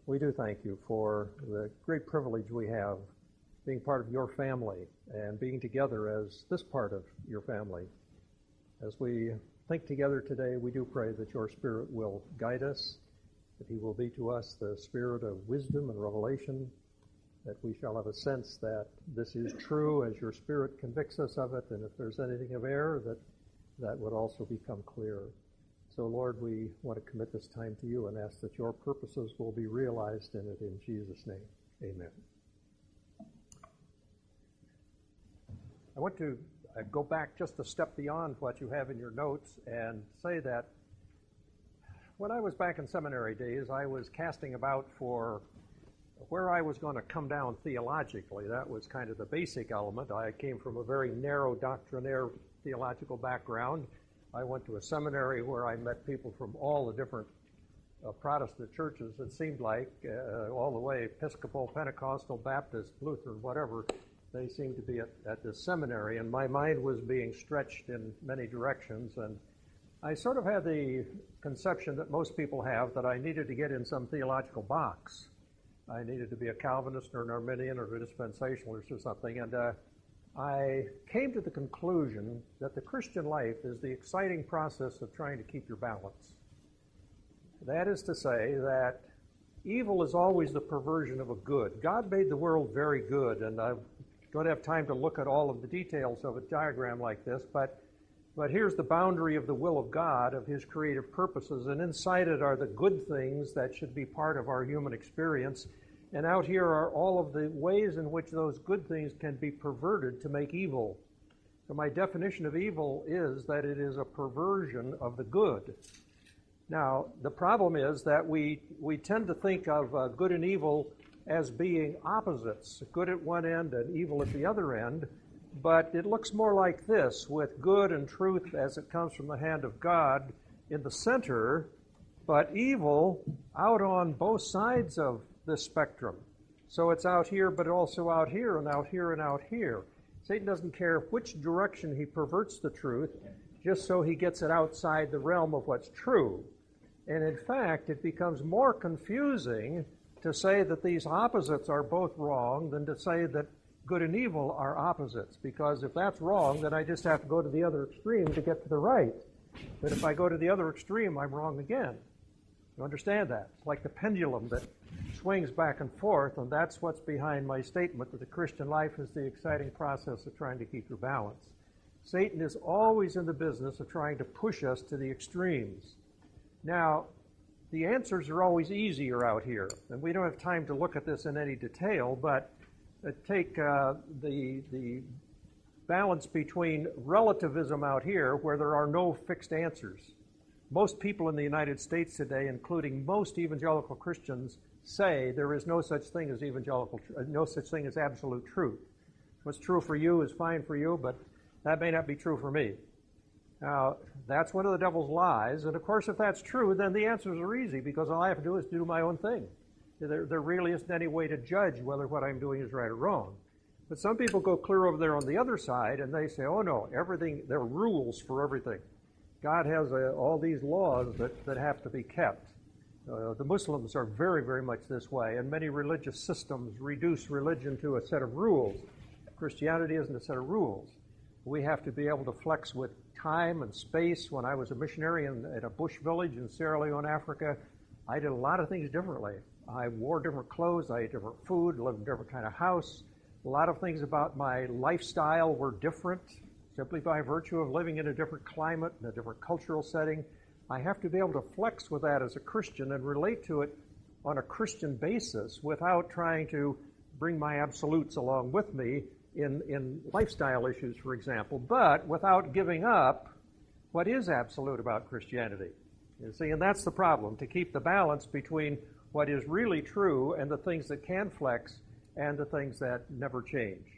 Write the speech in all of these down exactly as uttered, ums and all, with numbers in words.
we do thank you for the great privilege we have being part of your family and being together as this part of your family. As we think together today, we do pray that your Spirit will guide us, that he will be to us the spirit of wisdom and revelation, that we shall have a sense that this is true as your Spirit convicts us of it, and if there's anything of error, that that would also become clear. So, Lord, we want to commit this time to you and ask that your purposes will be realized in it in Jesus' name. Amen. I want to uh, go back just a step beyond what you have in your notes and say that when I was back in seminary days, I was casting about for where I was going to come down theologically. That was kind of the basic element. I came from a very narrow doctrinaire theological background. I went to a seminary where I met people from all the different uh, Protestant churches, it seemed like, uh, all the way, Episcopal, Pentecostal, Baptist, Lutheran, whatever. They seemed to be at, at this seminary, and my mind was being stretched in many directions, and I sort of had the conception that most people have that I needed to get in some theological box. I needed to be a Calvinist or an Arminian or a dispensationalist or something, and uh, I came to the conclusion that the Christian life is the exciting process of trying to keep your balance. That is to say that evil is always the perversion of a good. God made the world very good, and I don't have time to look at all of the details of a diagram like this, but but here's the boundary of the will of God, of his creative purposes, and inside it are the good things that should be part of our human experience. And out here are all of the ways in which those good things can be perverted to make evil. So my definition of evil is that it is a perversion of the good. Now, the problem is that we, we tend to think of uh, good and evil as being opposites, good at one end and evil at the other end. But it looks more like this, with good and truth as it comes from the hand of God in the center, but evil out on both sides of the spectrum. So it's out here, but also out here, and out here, and out here. Satan doesn't care which direction he perverts the truth, just so he gets it outside the realm of what's true. And in fact, it becomes more confusing to say that these opposites are both wrong than to say that good and evil are opposites, because if that's wrong, then I just have to go to the other extreme to get to the right. But if I go to the other extreme, I'm wrong again. You understand that? It's like the pendulum that swings back and forth, and that's what's behind my statement that the Christian life is the exciting process of trying to keep your balance. Satan is always in the business of trying to push us to the extremes. Now, the answers are always easier out here, and we don't have time to look at this in any detail, but Uh, take uh, the the balance between relativism out here, where there are no fixed answers. Most people in the United States today, including most evangelical Christians, say there is no such thing as evangelical, uh, no such thing as absolute truth. What's true for you is fine for you, but that may not be true for me. Now, that's one of the devil's lies, and of course, if that's true, then the answers are easy, because all I have to do is do my own thing. There, there really isn't any way to judge whether what I'm doing is right or wrong. But some people go clear over there on the other side, and they say, oh no, everything, there are rules for everything. God has uh, all these laws that, that have to be kept. Uh, the Muslims are very, very much this way, and many religious systems reduce religion to a set of rules. Christianity isn't a set of rules. We have to be able to flex with time and space. When I was a missionary in, in a bush village in Sierra Leone, Africa, I did a lot of things differently. I wore different clothes, I ate different food, lived in a different kind of house. A lot of things about my lifestyle were different, simply by virtue of living in a different climate, in a different cultural setting. I have to be able to flex with that as a Christian and relate to it on a Christian basis without trying to bring my absolutes along with me in, in lifestyle issues, for example, but without giving up what is absolute about Christianity. You see, and that's the problem, to keep the balance between what is really true and the things that can flex and the things that never change.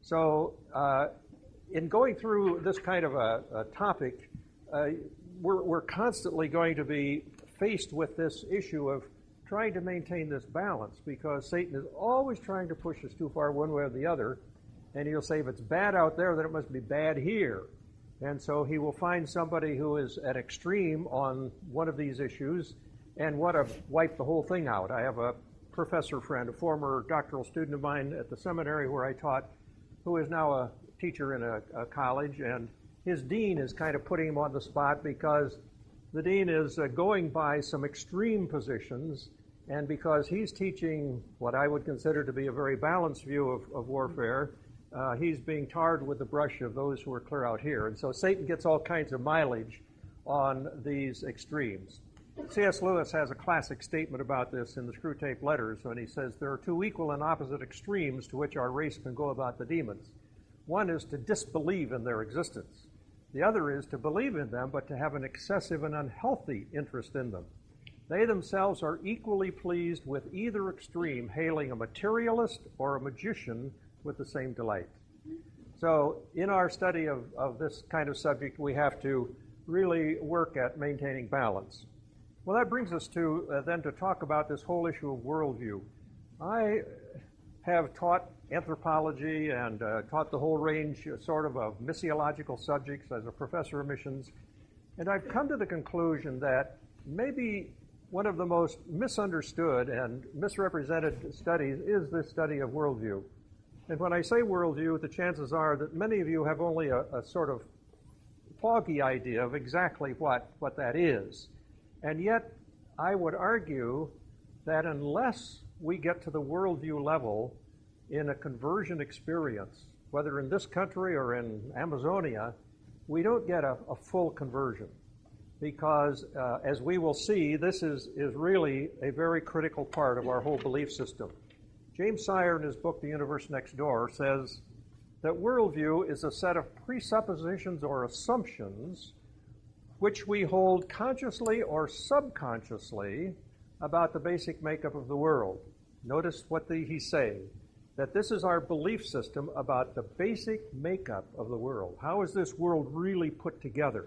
So uh, in going through this kind of a, a topic, uh, we're, we're constantly going to be faced with this issue of trying to maintain this balance, because Satan is always trying to push us too far one way or the other, and he'll say if it's bad out there, then it must be bad here. And so he will find somebody who is at extreme on one of these issues and want to wipe the whole thing out. I have a professor friend, a former doctoral student of mine at the seminary where I taught, who is now a teacher in a, a college, and his dean is kind of putting him on the spot because the dean is uh, going by some extreme positions, and because he's teaching what I would consider to be a very balanced view of, of warfare, uh, he's being tarred with the brush of those who are clear out here. And so Satan gets all kinds of mileage on these extremes. C S Lewis has a classic statement about this in the Screwtape Letters when he says, there are two equal and opposite extremes to which our race can go about the demons. One is to disbelieve in their existence. The other is to believe in them, but to have an excessive and unhealthy interest in them. They themselves are equally pleased with either extreme, hailing a materialist or a magician with the same delight. So in our study of, of this kind of subject, we have to really work at maintaining balance. Well, that brings us to uh, then to talk about this whole issue of worldview. I have taught anthropology and uh, taught the whole range uh, sort of of missiological subjects as a professor of missions, and I've come to the conclusion that maybe one of the most misunderstood and misrepresented studies is this study of worldview. And when I say worldview, the chances are that many of you have only a, a sort of foggy idea of exactly what, what that is. And yet, I would argue that unless we get to the worldview level in a conversion experience, whether in this country or in Amazonia, we don't get a, a full conversion. Because, uh, as we will see, this is, is really a very critical part of our whole belief system. James Sire, in his book, The Universe Next Door, says that worldview is a set of presuppositions or assumptions which we hold consciously or subconsciously about the basic makeup of the world. Notice what the, he's saying, that this is our belief system about the basic makeup of the world. How is this world really put together?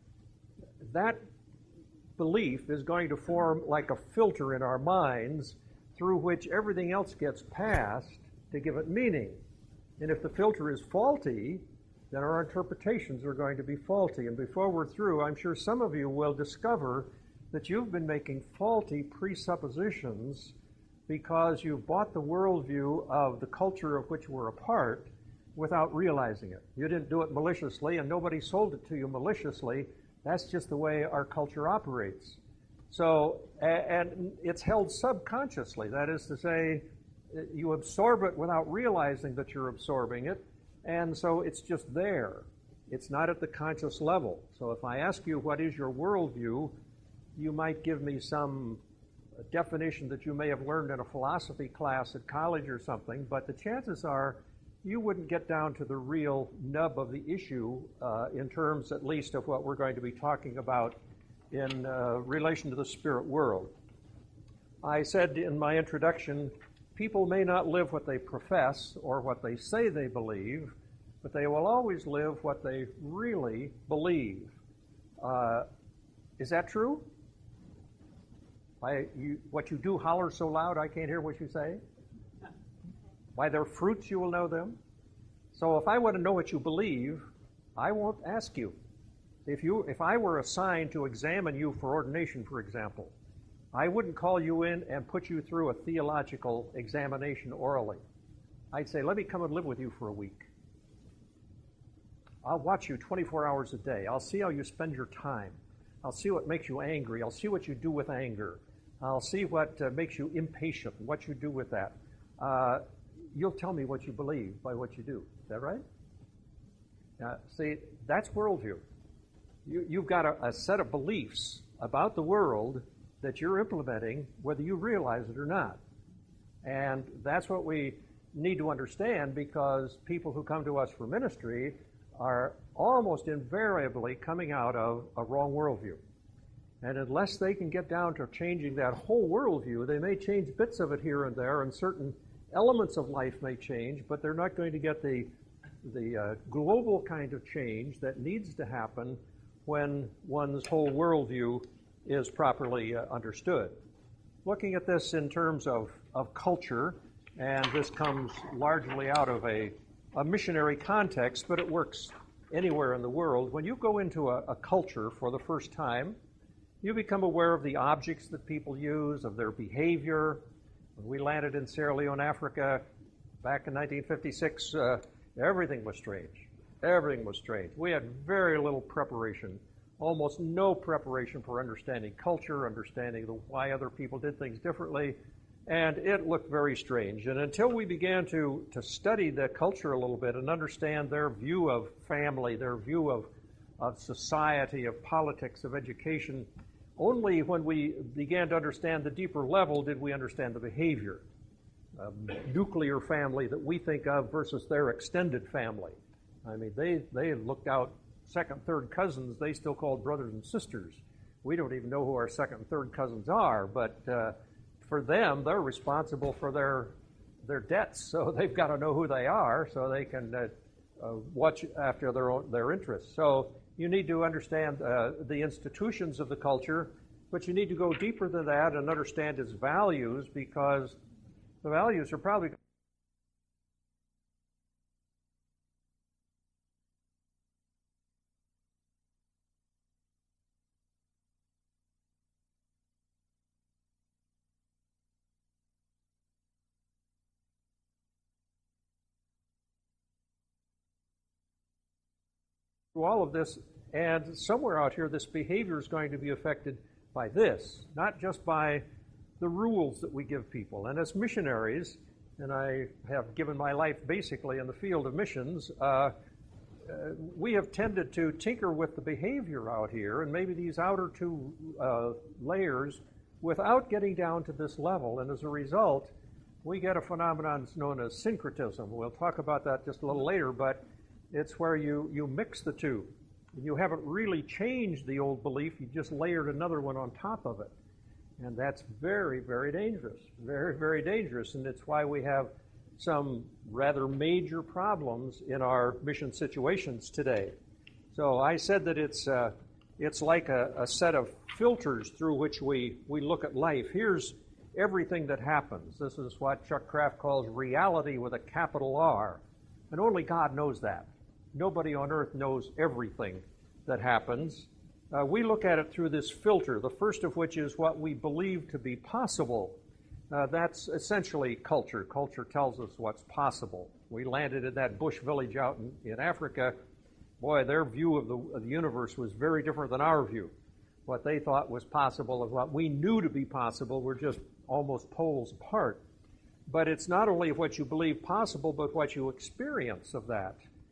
That belief is going to form like a filter in our minds through which everything else gets passed to give it meaning. And if the filter is faulty, then our interpretations are going to be faulty. And before we're through, I'm sure some of you will discover that you've been making faulty presuppositions because you've bought the worldview of the culture of which we're a part without realizing it. You didn't do it maliciously, and nobody sold it to you maliciously. That's just the way our culture operates. So, and it's held subconsciously. That is to say, you absorb it without realizing that you're absorbing it, and so it's just there. It's not at the conscious level. So if I ask you, what is your worldview, you might give me some definition that you may have learned in a philosophy class at college or something, but the chances are you wouldn't get down to the real nub of the issue uh, in terms at least of what we're going to be talking about in uh, relation to the spirit world. I said in my introduction, people may not live what they profess or what they say they believe, but they will always live what they really believe. Uh, is that true? I, you, what you do holler so loud I can't hear what you say? By their fruits you will know them. So if I want to know what you believe, I won't ask you. If you, if I were assigned to examine you for ordination, for example, I wouldn't call you in and put you through a theological examination orally. I'd say, let me come and live with you for a week. I'll watch you twenty-four hours a day. I'll see how you spend your time. I'll see what makes you angry. I'll see what you do with anger. I'll see what uh, makes you impatient, what you do with that. Uh, you'll tell me what you believe by what you do. Is that right? Uh, see, that's worldview. You, you've got a, a set of beliefs about the world that you're implementing, whether you realize it or not. And that's what we need to understand, because people who come to us for ministry are almost invariably coming out of a wrong worldview. And unless they can get down to changing that whole worldview, they may change bits of it here and there, and certain elements of life may change, but they're not going to get the, the uh, global kind of change that needs to happen when one's whole worldview is properly uh, understood. Looking at this in terms of, of culture, and this comes largely out of a, a missionary context, but it works anywhere in the world. When you go into a, a culture for the first time, you become aware of the objects that people use, of their behavior, When we landed in Sierra Leone, Africa, back in nineteen fifty-six, uh, everything was strange. Everything was strange. We had very little preparation, almost no preparation for understanding culture, understanding the, why other people did things differently, and it looked very strange. And until we began to, to study the culture a little bit and understand their view of family, their view of, of society, of politics, of education, only when we began to understand the deeper level did we understand the behavior. Um, nuclear family that we think of versus their extended family. I mean, they, they looked out second, third cousins, they still called brothers and sisters. We don't even know who our second and third cousins are, but uh, for them, they're responsible for their their debts, so they've got to know who they are so they can uh, uh, watch after their own, their interests. So you need to understand uh, the institutions of the culture, but you need to go deeper than that and understand its values, because the values are probably through all of this, and somewhere out here, this behavior is going to be affected by this, not just by the rules that we give people. And as missionaries, and I have given my life basically in the field of missions, uh, uh, we have tended to tinker with the behavior out here, and maybe these outer two uh, layers, without getting down to this level. And as a result, we get a phenomenon that's known as syncretism. We'll talk about that just a little later, but it's where you, you mix the two. You haven't really changed the old belief, you just layered another one on top of it. And that's very, very dangerous. Very, very dangerous. And it's why we have some rather major problems in our mission situations today. So I said that it's uh, it's like a, a set of filters through which we, we look at life. Here's everything that happens. This is what Chuck Kraft calls reality with a capital R. And only God knows that. Nobody on earth knows everything that happens. Uh, we look at it through this filter, the first of which is what we believe to be possible. Uh, that's essentially culture. Culture tells us what's possible. We landed in that bush village out in, in Africa. Boy, their view of the, of the universe was very different than our view. What they thought was possible and what we knew to be possible were just almost poles apart. But it's not only what you believe possible, but what you experience of that.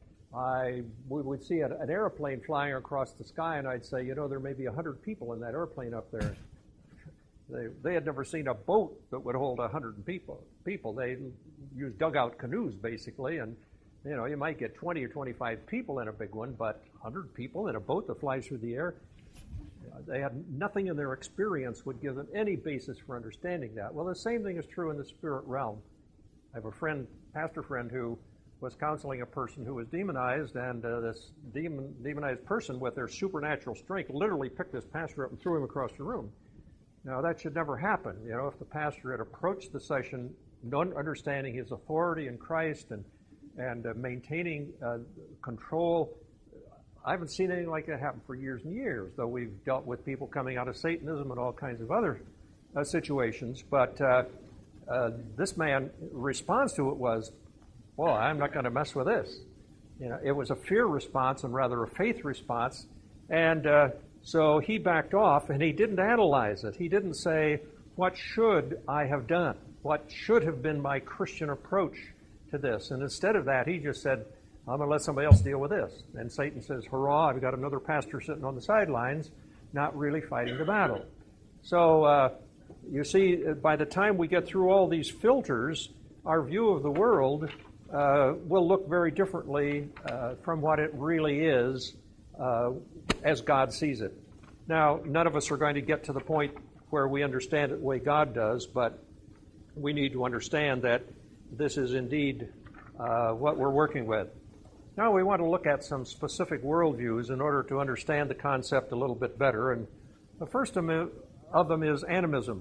I we would see an, an airplane flying across the sky, and I'd say, you know, there may be a hundred people in that airplane up there. They they had never seen a boat that would hold a hundred people. People they use dugout canoes basically, and you know you might get twenty or twenty-five people in a big one, but a hundred people in a boat that flies through the air. They had nothing in their experience would give them any basis for understanding that. Well, the same thing is true in the spirit realm. I have a friend, pastor friend, who was counseling a person who was demonized, and uh, this demon, demonized person with their supernatural strength literally picked this pastor up and threw him across the room. Now, that should never happen. You know, if the pastor had approached the session, understanding his authority in Christ and, and uh, maintaining uh, control, I haven't seen anything like that happen for years and years, though we've dealt with people coming out of Satanism and all kinds of other uh, situations. But uh, uh, this man response to it was, well, I'm not going to mess with this. You know, it was a fear response and rather a faith response. And uh, so he backed off and he didn't analyze it. He didn't say, what should I have done? What should have been my Christian approach to this? And instead of that, he just said, I'm going to let somebody else deal with this. And Satan says, hurrah, I've got another pastor sitting on the sidelines, not really fighting the battle. So uh, you see, by the time we get through all these filters, our view of the world uh, will look very differently uh, from what it really is uh, as God sees it. Now, none of us are going to get to the point where we understand it the way God does, but we need to understand that this is indeed uh, what we're working with. Now we want to look at some specific worldviews in order to understand the concept a little bit better. And the first of them is animism.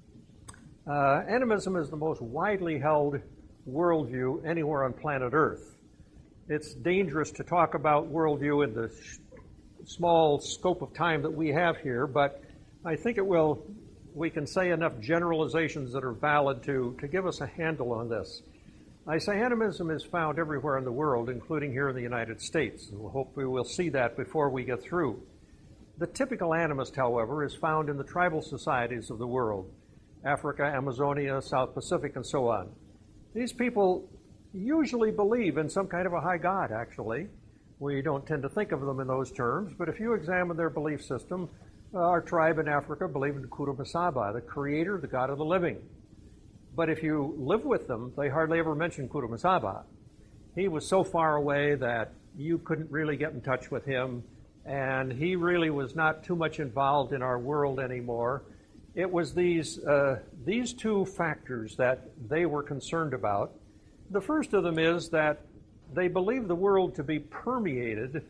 Uh, animism is the most widely held worldview anywhere on planet Earth. It's dangerous to talk about worldview in the sh- small scope of time that we have here, but I think it will we can say enough generalizations that are valid to, to give us a handle on this. I say animism is found everywhere in the world, including here in the United States. We'll hope we will see that before we get through. The typical animist, however, is found in the tribal societies of the world, Africa, Amazonia, South Pacific, and so on. These people usually believe in some kind of a high God, actually. We don't tend to think of them in those terms, but if you examine their belief system, uh, our tribe in Africa believed in Nkuru Masaba, the creator, the God of the living. But if you live with them, they hardly ever mention Nkuru Masaba. He was so far away that you couldn't really get in touch with him, and he really was not too much involved in our world anymore. It was these uh, these two factors that they were concerned about. The first of them is that they believe the world to be permeated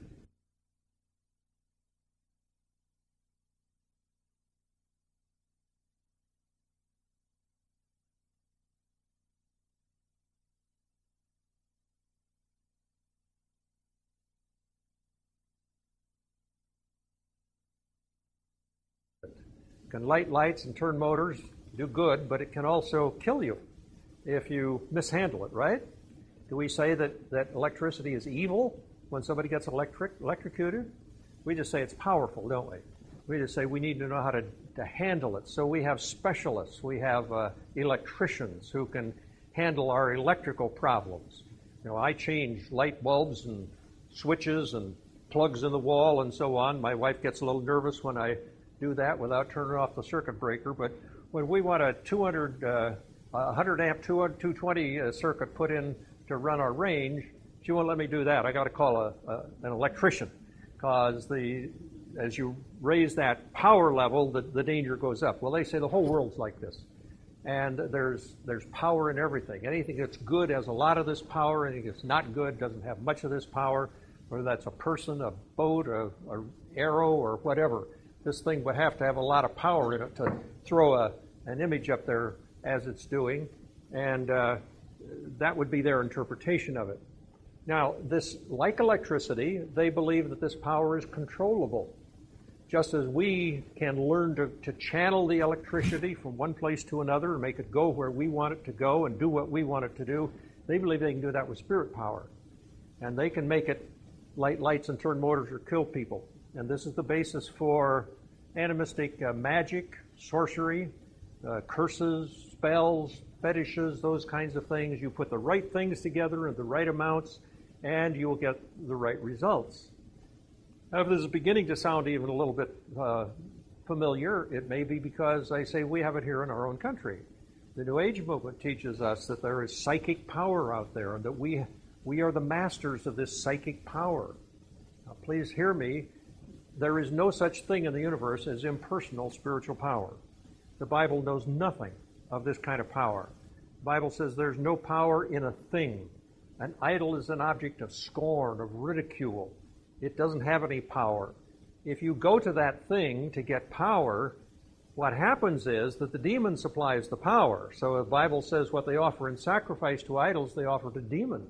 can light lights and turn motors, do good, but it can also kill you if you mishandle it, right? Do we say that, that electricity is evil when somebody gets electric, electrocuted? We just say it's powerful, don't we? We just say we need to know how to, to handle it. So we have specialists. We have uh, electricians who can handle our electrical problems. You know, I change light bulbs and switches and plugs in the wall and so on. My wife gets a little nervous when I do that without turning off the circuit breaker. But when we want a two hundred, uh, one hundred amp two twenty uh, circuit put in to run our range, she won't let me do that. I got to call a, a, an electrician, because the as you raise that power level, the, the danger goes up. Well, they say the whole world's like this, and there's there's power in everything. Anything that's good has a lot of this power. Anything that's not good doesn't have much of this power. Whether that's a person, a boat, a, a arrow, or whatever. This thing would have to have a lot of power in it to throw a, an image up there as it's doing, and uh, that would be their interpretation of it. Now, this, like electricity, they believe that this power is controllable. Just as we can learn to, to channel the electricity from one place to another and make it go where we want it to go and do what we want it to do, they believe they can do that with spirit power. And they can make it light lights and turn motors or kill people. And this is the basis for animistic uh, magic, sorcery, uh, curses, spells, fetishes, those kinds of things. You put the right things together in the right amounts, and you will get the right results. Now, if this is beginning to sound even a little bit uh, familiar, it may be because I say we have it here in our own country. The New Age movement teaches us that there is psychic power out there, and that we we are the masters of this psychic power. Now, please hear me. There is no such thing in the universe as impersonal spiritual power. The Bible knows nothing of this kind of power. The Bible says there's no power in a thing. An idol is an object of scorn, of ridicule. It doesn't have any power. If you go to that thing to get power, what happens is that the demon supplies the power. So the Bible says what they offer in sacrifice to idols, they offer to demons.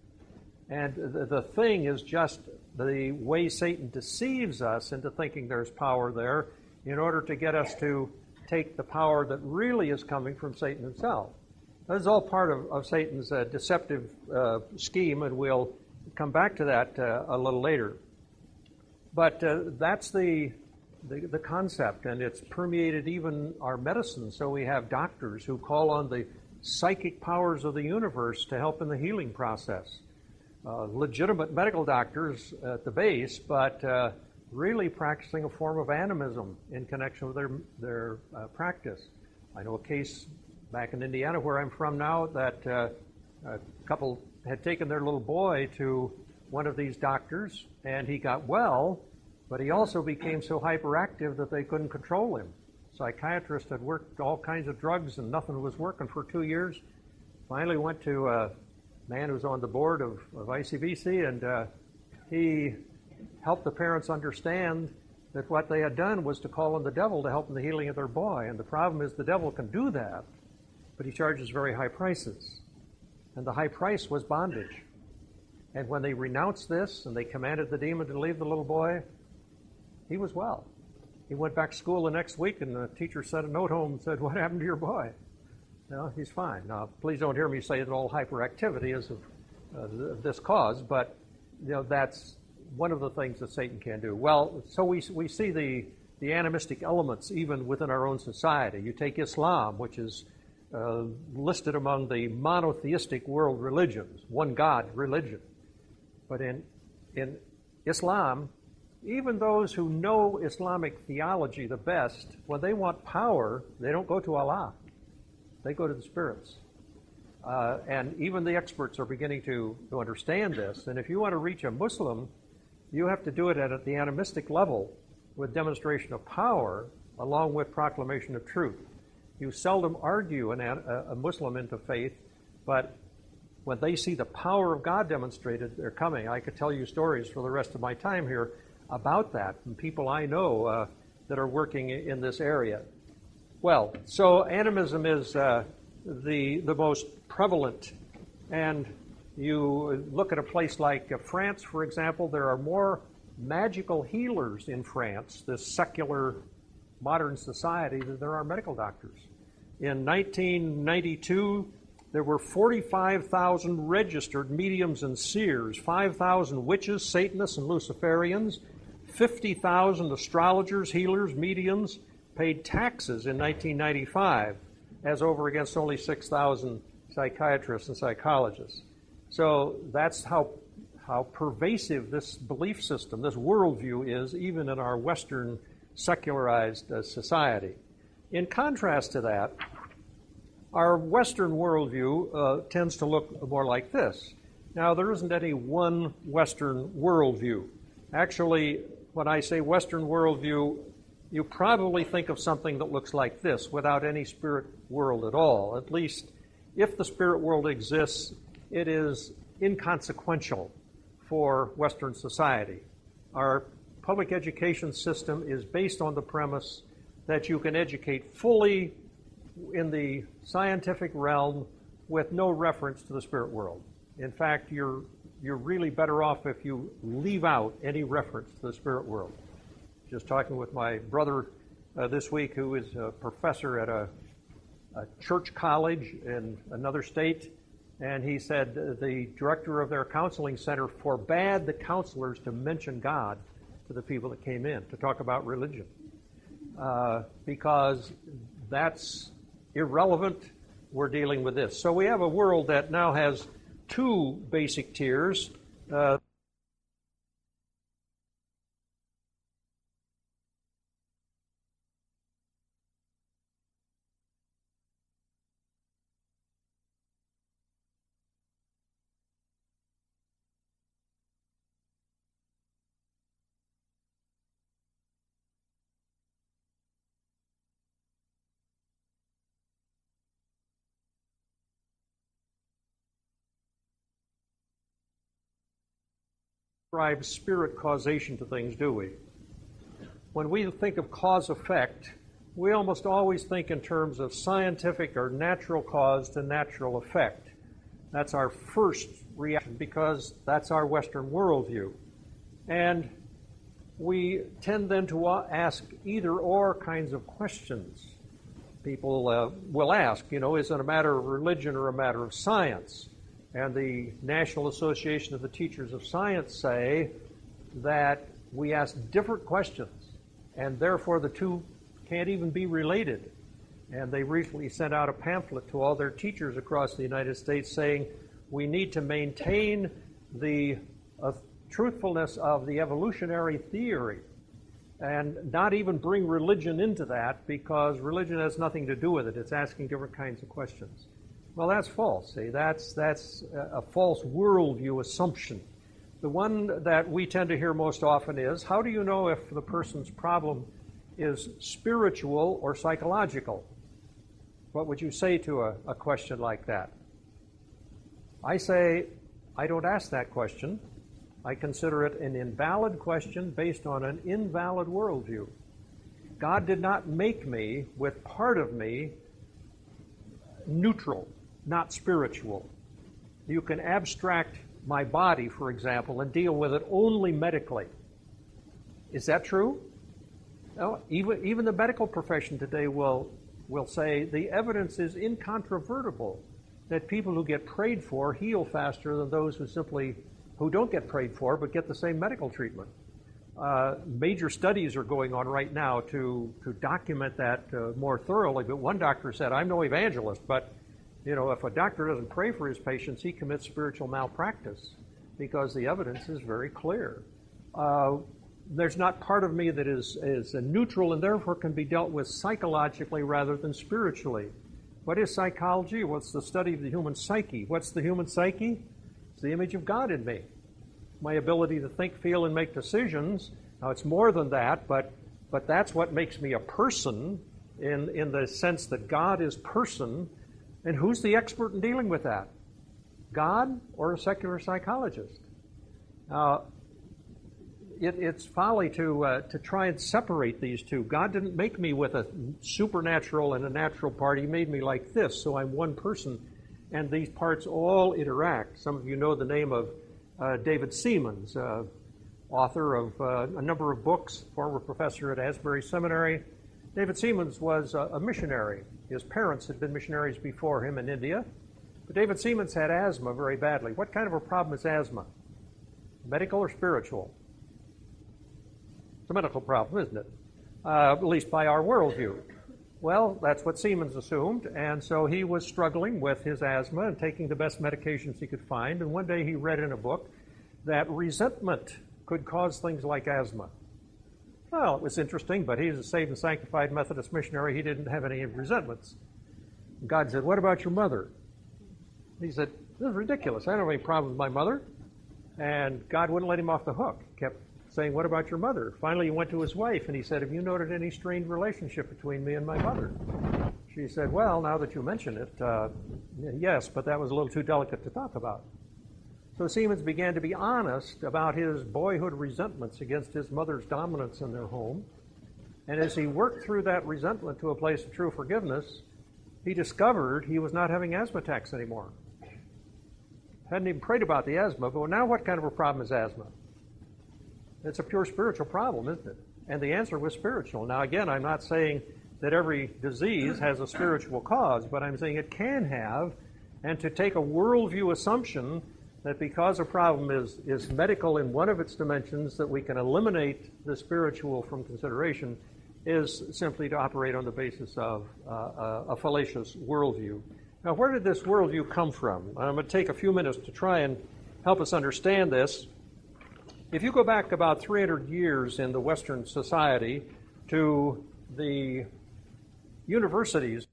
And the, the thing is just the way Satan deceives us into thinking there's power there in order to get us to take the power that really is coming from Satan himself. This is all part of, of Satan's uh, deceptive uh, scheme, and we'll come back to that uh, a little later. But uh, that's the, the the concept, and it's permeated even our medicine. So we have doctors who call on the psychic powers of the universe to help in the healing process. Uh, legitimate medical doctors at the base, but uh, really practicing a form of animism in connection with their their uh, practice. I know a case back in Indiana, where I'm from now, that uh, a couple had taken their little boy to one of these doctors, and he got well, but he also became so hyperactive that they couldn't control him. Psychiatrist had worked all kinds of drugs, and nothing was working for two years. Finally went to a man who was on the board of, of I C B C, and uh, he helped the parents understand that what they had done was to call on the devil to help in the healing of their boy. And the problem is the devil can do that, but he charges very high prices. And the high price was bondage. And when they renounced this and they commanded the demon to leave the little boy, he was well. He went back to school the next week, and the teacher sent a note home and said, "What happened to your boy?" No, he's fine. Now, please don't hear me say that all hyperactivity is of uh, this cause, but you know that's one of the things that Satan can do. Well, so we we see the the animistic elements even within our own society. You take Islam, which is uh, listed among the monotheistic world religions, one God religion, but in in Islam, even those who know Islamic theology the best, when they want power, they don't go to Allah. They go to the spirits. Uh, and even the experts are beginning to, to understand this. And if you want to reach a Muslim, you have to do it at, at the animistic level with demonstration of power along with proclamation of truth. You seldom argue an, a, a Muslim into faith, but when they see the power of God demonstrated, they're coming. I could tell you stories for the rest of my time here about that from people I know uh, that are working in this area. Well, so animism is uh, the the most prevalent, and you look at a place like uh, France, for example, there are more magical healers in France, this secular modern society, than there are medical doctors. In nineteen ninety-two, there were forty-five thousand registered mediums and seers, five thousand witches, Satanists, and Luciferians, fifty thousand astrologers, healers, mediums paid taxes in nineteen ninety-five, as over against only six thousand psychiatrists and psychologists. So that's how how pervasive this belief system, this worldview is, even in our Western secularized uh, society. In contrast to that, our Western worldview uh, tends to look more like this. Now, there isn't any one Western worldview. Actually, when I say Western worldview, you probably think of something that looks like this, without any spirit world at all. At least, if the spirit world exists, it is inconsequential for Western society. Our public education system is based on the premise that you can educate fully in the scientific realm with no reference to the spirit world. In fact, you're you're really better off if you leave out any reference to the spirit world. Just talking with my brother uh, this week, who is a professor at a, a church college in another state, and he said the director of their counseling center forbade the counselors to mention God to the people that came in to talk about religion, uh, because that's irrelevant. We're dealing with this. So we have a world that now has two basic tiers. Uh, Describe spirit causation to things, do we? When we think of cause-effect, we almost always think in terms of scientific or natural cause to natural effect. That's our first reaction because that's our Western worldview. And we tend then to ask either-or kinds of questions. People uh, will ask, you know, is it a matter of religion or a matter of science? And the National Association of the Teachers of Science say that we ask different questions, and therefore the two can't even be related. And they recently sent out a pamphlet to all their teachers across the United States saying we need to maintain the uh, truthfulness of the evolutionary theory and not even bring religion into that, because religion has nothing to do with it. It's asking different kinds of questions. Well, that's false. See, that's that's a false worldview assumption. The one that we tend to hear most often is, how do you know if the person's problem is spiritual or psychological? What would you say to a, a question like that? I say, I don't ask that question. I consider it an invalid question based on an invalid worldview. God did not make me, with part of me, neutral, not spiritual. You can abstract my body, for example, and deal with it only medically. Is that true? Now, even, even the medical profession today will, will say the evidence is incontrovertible that people who get prayed for heal faster than those who simply, who don't get prayed for but get the same medical treatment. Uh, major studies are going on right now to, to document that uh, more thoroughly, but one doctor said, I'm no evangelist, but you know, if a doctor doesn't pray for his patients, he commits spiritual malpractice because the evidence is very clear. Uh, there's not part of me that is, is neutral and therefore can be dealt with psychologically rather than spiritually. What is psychology? Well, it's the study of the human psyche. What's the human psyche? It's the image of God in me. My ability to think, feel, and make decisions. Now, it's more than that, but but that's what makes me a person in, in the sense that God is person. And who's the expert in dealing with that? God or a secular psychologist? Now, it, it's folly to uh, to try and separate these two. God didn't make me with a supernatural and a natural part. He made me like this, so I'm one person. And these parts all interact. Some of you know the name of Uh, David Seamands, uh, author of uh, a number of books, former professor at Asbury Seminary. David Seamands was uh, a missionary. His parents had been missionaries before him in India. But David Seamands had asthma very badly. What kind of a problem is asthma? Medical or spiritual? It's a medical problem, isn't it? Uh, at least by our worldview. Well, that's what Seamands assumed, and so he was struggling with his asthma and taking the best medications he could find, and one day he read in a book that resentment could cause things like asthma. Well, it was interesting, but he's a saved and sanctified Methodist missionary. He didn't have any resentments. God said, what about your mother? He said, this is ridiculous. I don't have any problem with my mother. And God wouldn't let him off the hook. He kept saying, what about your mother? Finally, he went to his wife, and he said, have you noted any strained relationship between me and my mother? She said, well, now that you mention it, uh, yes, but that was a little too delicate to talk about. So Seamands began to be honest about his boyhood resentments against his mother's dominance in their home. And as he worked through that resentment to a place of true forgiveness, he discovered he was not having asthma attacks anymore. Hadn't even prayed about the asthma, but now what kind of a problem is asthma? It's a pure spiritual problem, isn't it? And the answer was spiritual. Now, again, I'm not saying that every disease has a spiritual cause, but I'm saying it can have, and to take a worldview assumption that because a problem is, is medical in one of its dimensions, that we can eliminate the spiritual from consideration is simply to operate on the basis of uh, a fallacious worldview. Now, where did this worldview come from? I'm going to take a few minutes to try and help us understand this. If you go back about three hundred years in the Western society to the universities,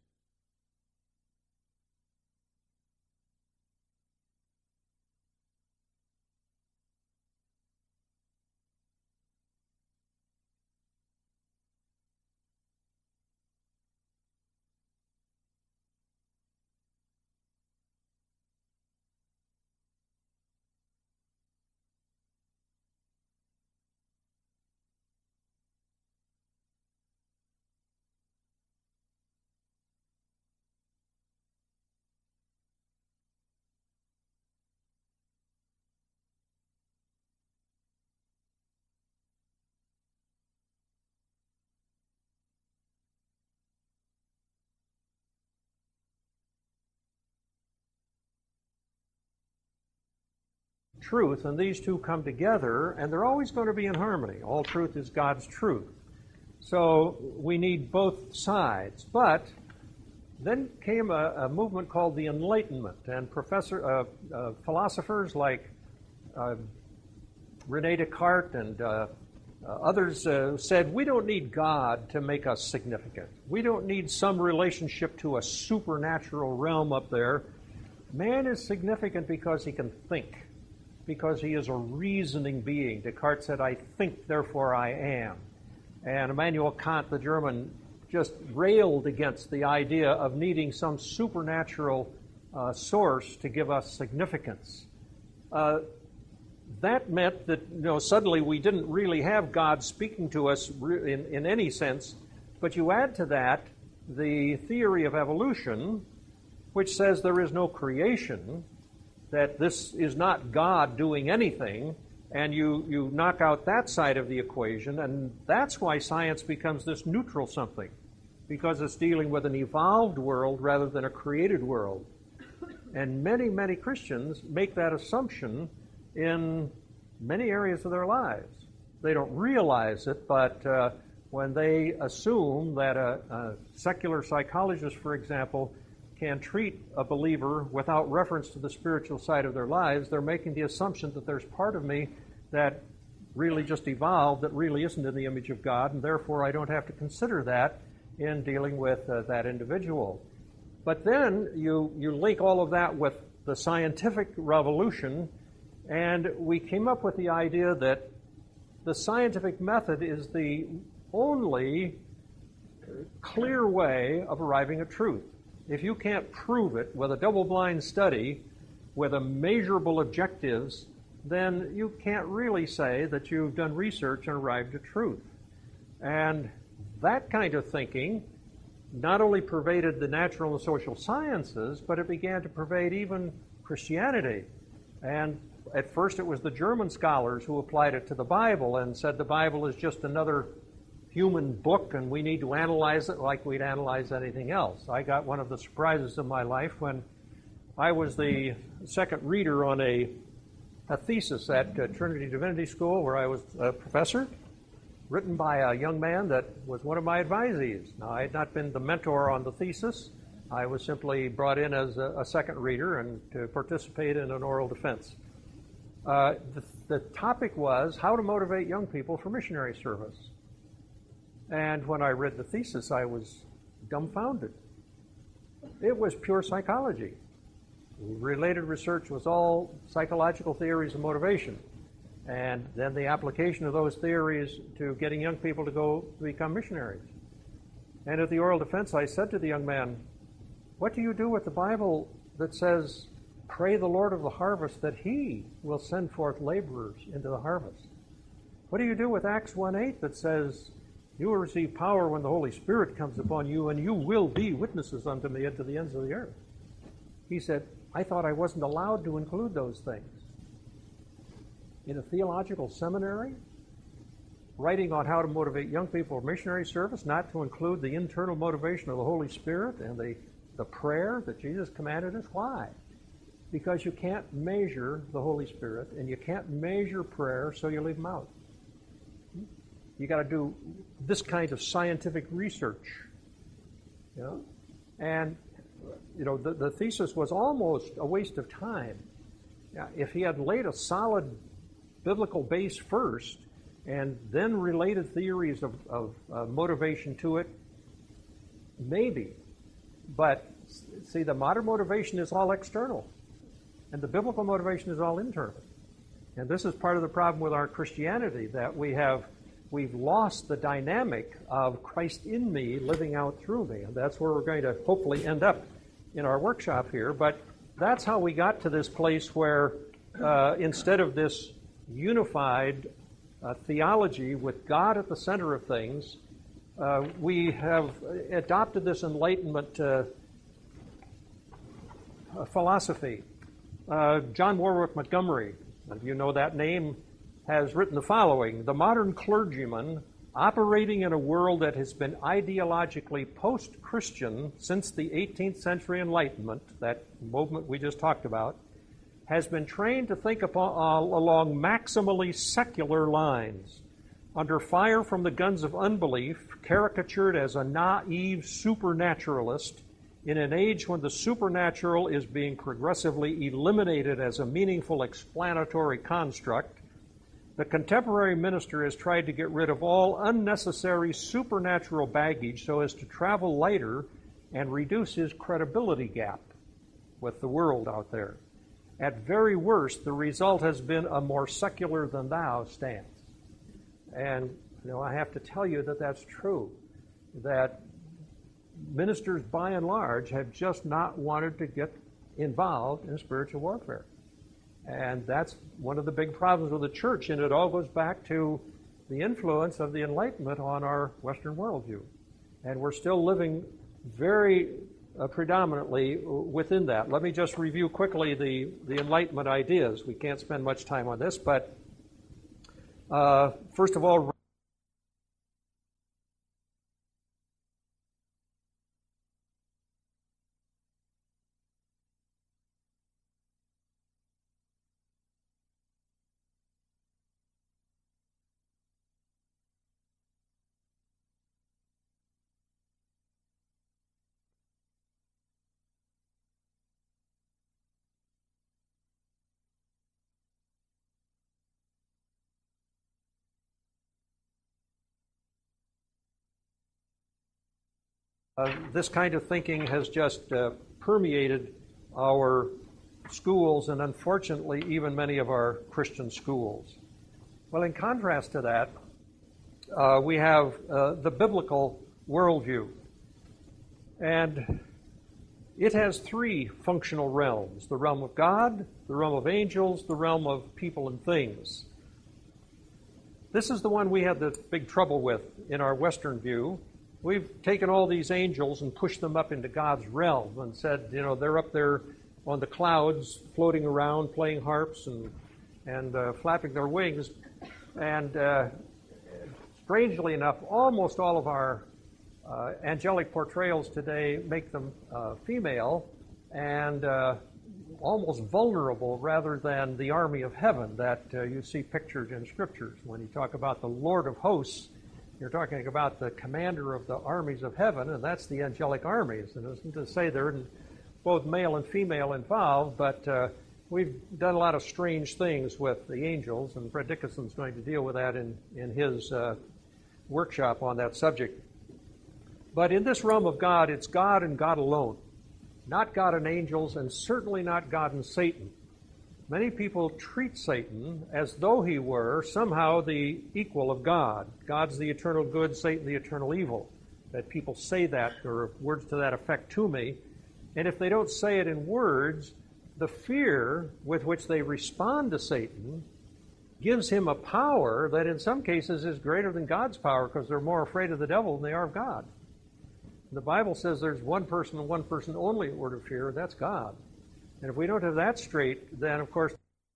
truth, and these two come together, and they're always going to be in harmony. All truth is God's truth. So we need both sides. But then came a, a movement called the Enlightenment, and professor uh, uh, philosophers like uh, René Descartes and uh, uh, others uh, said, we don't need God to make us significant. We don't need some relationship to a supernatural realm up there. Man is significant because he can think, because he is a reasoning being. Descartes said, I think, therefore I am. And Immanuel Kant, the German, just railed against the idea of needing some supernatural uh, source to give us significance. Uh, that meant that, you know, suddenly we didn't really have God speaking to us in, in any sense. But you add to that the theory of evolution, which says there is no creation, that this is not God doing anything, And you, you knock out that side of the equation, and that's why science becomes this neutral something, because it's dealing with an evolved world rather than a created world. And many, many Christians make that assumption in many areas of their lives. They don't realize it, but uh, when they assume that a, a secular psychologist, for example, can treat a believer without reference to the spiritual side of their lives, they're making the assumption that there's part of me that really just evolved, that really isn't in the image of God, and therefore I don't have to consider that in dealing with uh, that individual. But then you, you link all of that with the scientific revolution, and we came up with the idea that the scientific method is the only clear way of arriving at truth. If you can't prove it with a double-blind study, with a measurable objectives, then you can't really say that you've done research and arrived at truth. And that kind of thinking not only pervaded the natural and social sciences, but it began to pervade even Christianity. And at first it was the German scholars who applied it to the Bible and said the Bible is just another human book and we need to analyze it like we'd analyze anything else. I got one of the surprises of my life when I was the second reader on a, a thesis at uh, Trinity Divinity School where I was a professor, written by a young man that was one of my advisees. Now, I had not been the mentor on the thesis. I was simply brought in as a, a second reader and to participate in an oral defense. Uh, the, the topic was how to motivate young people for missionary service. And when I read the thesis, I was dumbfounded. It was pure psychology. Related research was all psychological theories of motivation. And then the application of those theories to getting young people to go to become missionaries. And at the oral defense, I said to the young man, what do you do with the Bible that says, pray the Lord of the harvest that He will send forth laborers into the harvest? What do you do with Acts one eight that says, you will receive power when the Holy Spirit comes upon you, and you will be witnesses unto me to the ends of the earth? He said, I thought I wasn't allowed to include those things. In a theological seminary, writing on how to motivate young people for missionary service, not to include the internal motivation of the Holy Spirit and the, the prayer that Jesus commanded us. Why? Because you can't measure the Holy Spirit and you can't measure prayer, so you leave them out. You got to do this kind of scientific research, you know? And, you know, the, the thesis was almost a waste of time. Now, if he had laid a solid biblical base first and then related theories of, of uh, motivation to it, maybe. But, see, the modern motivation is all external, and the biblical motivation is all internal. And this is part of the problem with our Christianity, that we have We've lost the dynamic of Christ in me living out through me. And that's where we're going to hopefully end up in our workshop here. But that's how we got to this place where uh, instead of this unified uh, theology with God at the center of things, uh, we have adopted this Enlightenment uh, philosophy. Uh, John Warwick Montgomery, if you know that name, has written the following: the modern clergyman, operating in a world that has been ideologically post-Christian since the eighteenth century Enlightenment, that movement we just talked about, has been trained to think upon, uh, along maximally secular lines, under fire from the guns of unbelief, caricatured as a naive supernaturalist in an age when the supernatural is being progressively eliminated as a meaningful explanatory construct. The contemporary minister has tried to get rid of all unnecessary supernatural baggage so as to travel lighter and reduce his credibility gap with the world out there. At very worst, the result has been a more secular than thou stance. And, you know, I have to tell you that that's true, that ministers by and large have just not wanted to get involved in spiritual warfare. And that's one of the big problems with the church, and it all goes back to the influence of the Enlightenment on our Western worldview. And we're still living very uh, predominantly within that. Let me just review quickly the, the Enlightenment ideas. We can't spend much time on this, but Uh, first of all, uh, this kind of thinking has just uh, permeated our schools and unfortunately even many of our Christian schools. Well, in contrast to that, uh, we have uh, the biblical worldview. And it has three functional realms: the realm of God, the realm of angels, the realm of people and things. This is the one we had the big trouble with in our Western view. We've taken all these angels and pushed them up into God's realm and said, you know, they're up there on the clouds, floating around, playing harps and and uh, flapping their wings. And uh, strangely enough, almost all of our uh, angelic portrayals today make them uh, female and uh, almost vulnerable rather than the army of heaven that uh, you see pictured in scriptures. When you talk about the Lord of hosts, you're talking about the commander of the armies of heaven, and that's the angelic armies. And it isn't to say they're both male and female involved, but uh, we've done a lot of strange things with the angels, and Fred Dickinson's going to deal with that in, in his uh, workshop on that subject. But in this realm of God, it's God and God alone, not God and angels, and certainly not God and Satan. Many people treat Satan as though he were somehow the equal of God. God's the eternal good, Satan the eternal evil. That people say that, or words to that effect to me. And if they don't say it in words, the fear with which they respond to Satan gives him a power that in some cases is greater than God's power, because they're more afraid of the devil than they are of God. The Bible says there's one person and one person only at word of fear, that's God. And if we don't have that straight, then of course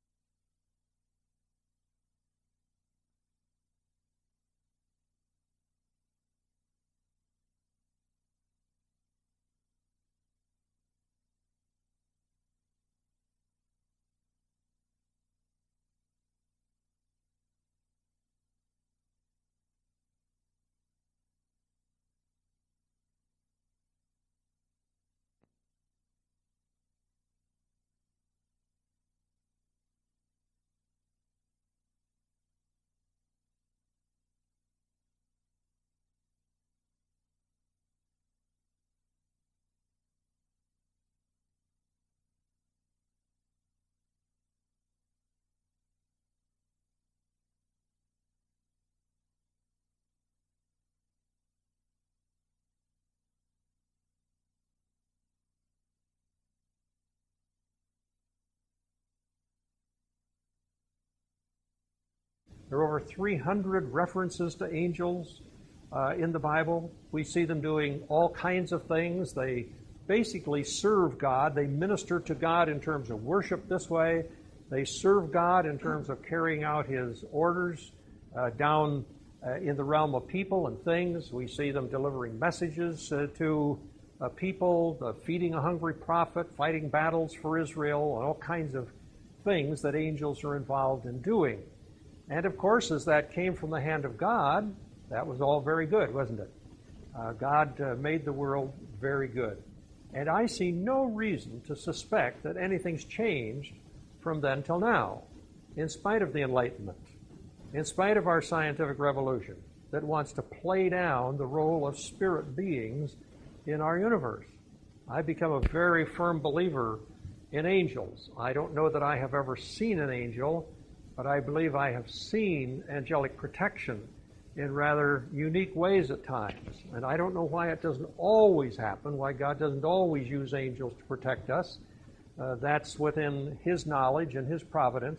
there are over three hundred references to angels uh, in the Bible. We see them doing all kinds of things. They basically serve God. They minister to God in terms of worship this way. They serve God in terms of carrying out His orders uh, down uh, in the realm of people and things. We see them delivering messages uh, to uh, people, uh, feeding a hungry prophet, fighting battles for Israel, and all kinds of things that angels are involved in doing. And of course, as that came from the hand of God, that was all very good, wasn't it? Uh, God uh, made the world very good. And I see no reason to suspect that anything's changed from then till now, in spite of the Enlightenment, in spite of our scientific revolution that wants to play down the role of spirit beings in our universe. I've become a very firm believer in angels. I don't know that I have ever seen an angel, but I believe I have seen angelic protection in rather unique ways at times. And I don't know why it doesn't always happen, why God doesn't always use angels to protect us. Uh, that's within His knowledge and His providence.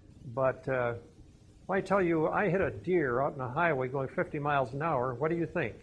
But uh, if I tell you I hit a deer out on a highway going fifty miles an hour, what do you think?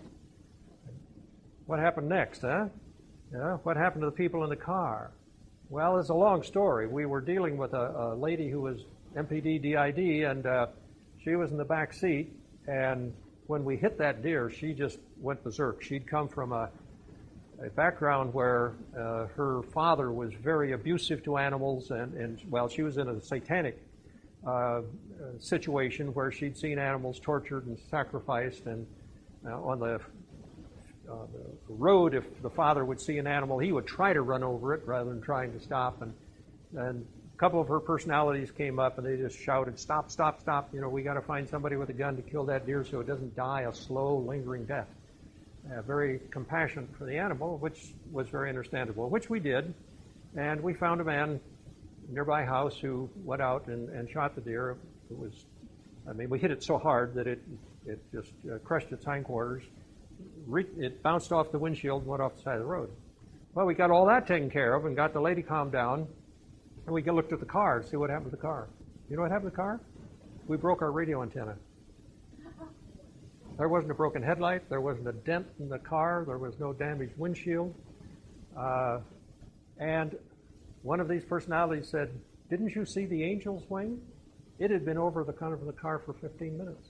What happened next, huh? Yeah, what happened to the people in the car? Well, it's a long story. We were dealing with a, a lady who was M P D, D I D, and uh, She was in the back seat, and when we hit that deer, she just went berserk. She'd come from a, a background where uh, her father was very abusive to animals, and, and well, she was in a satanic uh, situation where she'd seen animals tortured and sacrificed, and uh, on the, uh, the road, if the father would see an animal, he would try to run over it rather than trying to stop, and and a couple of her personalities came up, and they just shouted, "Stop, stop, stop, you know, we got to find somebody with a gun to kill that deer so it doesn't die a slow, lingering death." Uh, very compassionate for the animal, which was very understandable, which we did, and we found a man nearby house who went out and, and shot the deer. It was, I mean, we hit it so hard that it it just uh, crushed its hindquarters. Re- it bounced off the windshield and went off the side of the road. Well, we got all that taken care of and got the lady calmed down, and we looked at the car to see what happened to the car. You know what happened to the car? We broke our radio antenna. There wasn't a broken headlight. There wasn't a dent in the car. There was no damaged windshield. Uh, and one of these personalities said, "Didn't you see the angel's wing? It had been over the counter of the car for fifteen minutes."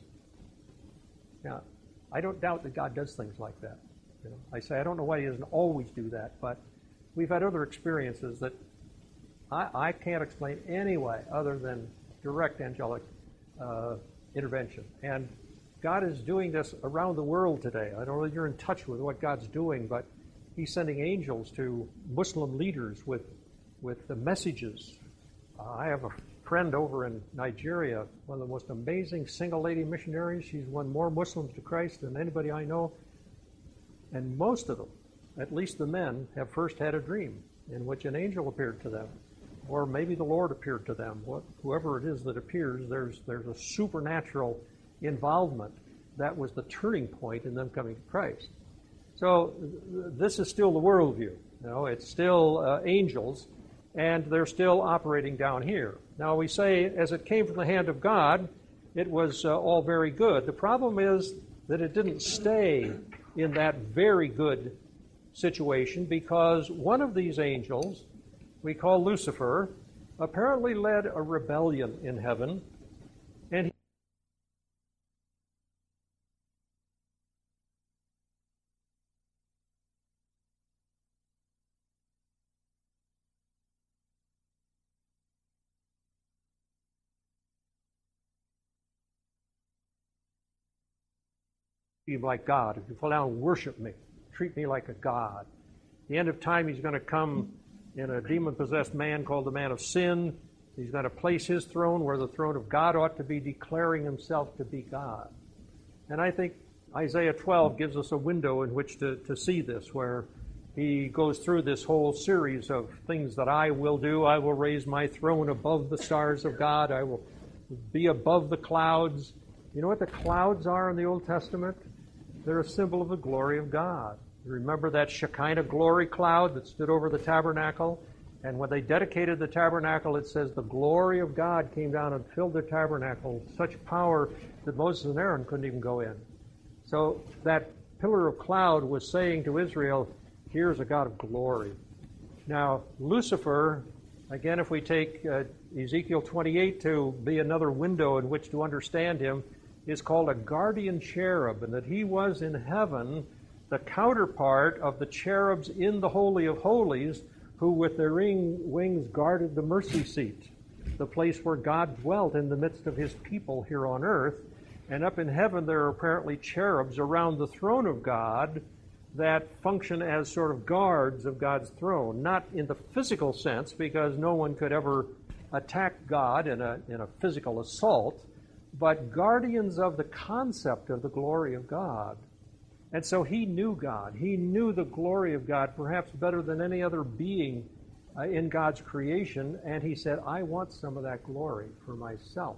Now, I don't doubt that God does things like that. You know, I say I don't know why He doesn't always do that, but we've had other experiences that I, I can't explain anyway other than direct angelic uh, intervention. And God is doing this around the world today. I don't know if you're in touch with what God's doing, but He's sending angels to Muslim leaders with with the messages. Uh, I have a friend over in Nigeria, one of the most amazing single lady missionaries. She's won more Muslims to Christ than anybody I know. And most of them, at least the men, have first had a dream in which an angel appeared to them. Or maybe the Lord appeared to them. What, whoever it is that appears, there's there's a supernatural involvement that was the turning point in them coming to Christ. So th- this is still the worldview. You know, it's still uh, angels, and they're still operating down here. Now we say, as it came from the hand of God, it was uh, all very good. The problem is that it didn't stay in that very good situation, because one of these angels, we call Lucifer, apparently led a rebellion in heaven, and he like God. If you fall down and worship me, treat me like a God. At the end of time, He's going to come in a demon-possessed man called the man of sin. He's going to place His throne where the throne of God ought to be, declaring Himself to be God. And I think Isaiah twelve gives us a window in which to, to see this, where he goes through this whole series of things that I will do. I will raise my throne above the stars of God. I will be above the clouds. You know what the clouds are in the Old Testament? They're a symbol of the glory of God. You remember that Shekinah glory cloud that stood over the tabernacle? And when they dedicated the tabernacle, it says the glory of God came down and filled the tabernacle with such power that Moses and Aaron couldn't even go in. So that pillar of cloud was saying to Israel, here's a God of glory. Now, Lucifer, again, if we take uh, Ezekiel twenty-eight to be another window in which to understand him, is called a guardian cherub, and that he was in heaven the counterpart of the cherubs in the Holy of Holies, who with their wings guarded the mercy seat, the place where God dwelt in the midst of His people here on earth. And up in heaven there are apparently cherubs around the throne of God that function as sort of guards of God's throne, not in the physical sense, because no one could ever attack God in a, in a physical assault, but guardians of the concept of the glory of God. And so he knew God. He knew the glory of God perhaps better than any other being uh, in God's creation, and he said, I want some of that glory for myself.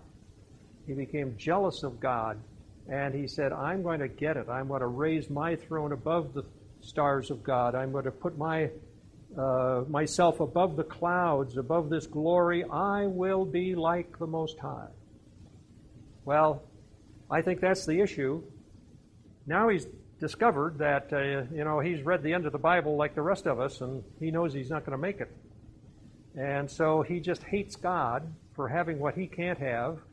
He became jealous of God, and he said, I'm going to get it. I'm going to raise my throne above the stars of God. I'm going to put my uh, myself above the clouds, above this glory. I will be like the Most High. Well, I think that's the issue. Now he's discovered that, uh, you know, he's read the end of the Bible like the rest of us, and he knows he's not going to make it. And so he just hates God for having what he can't have,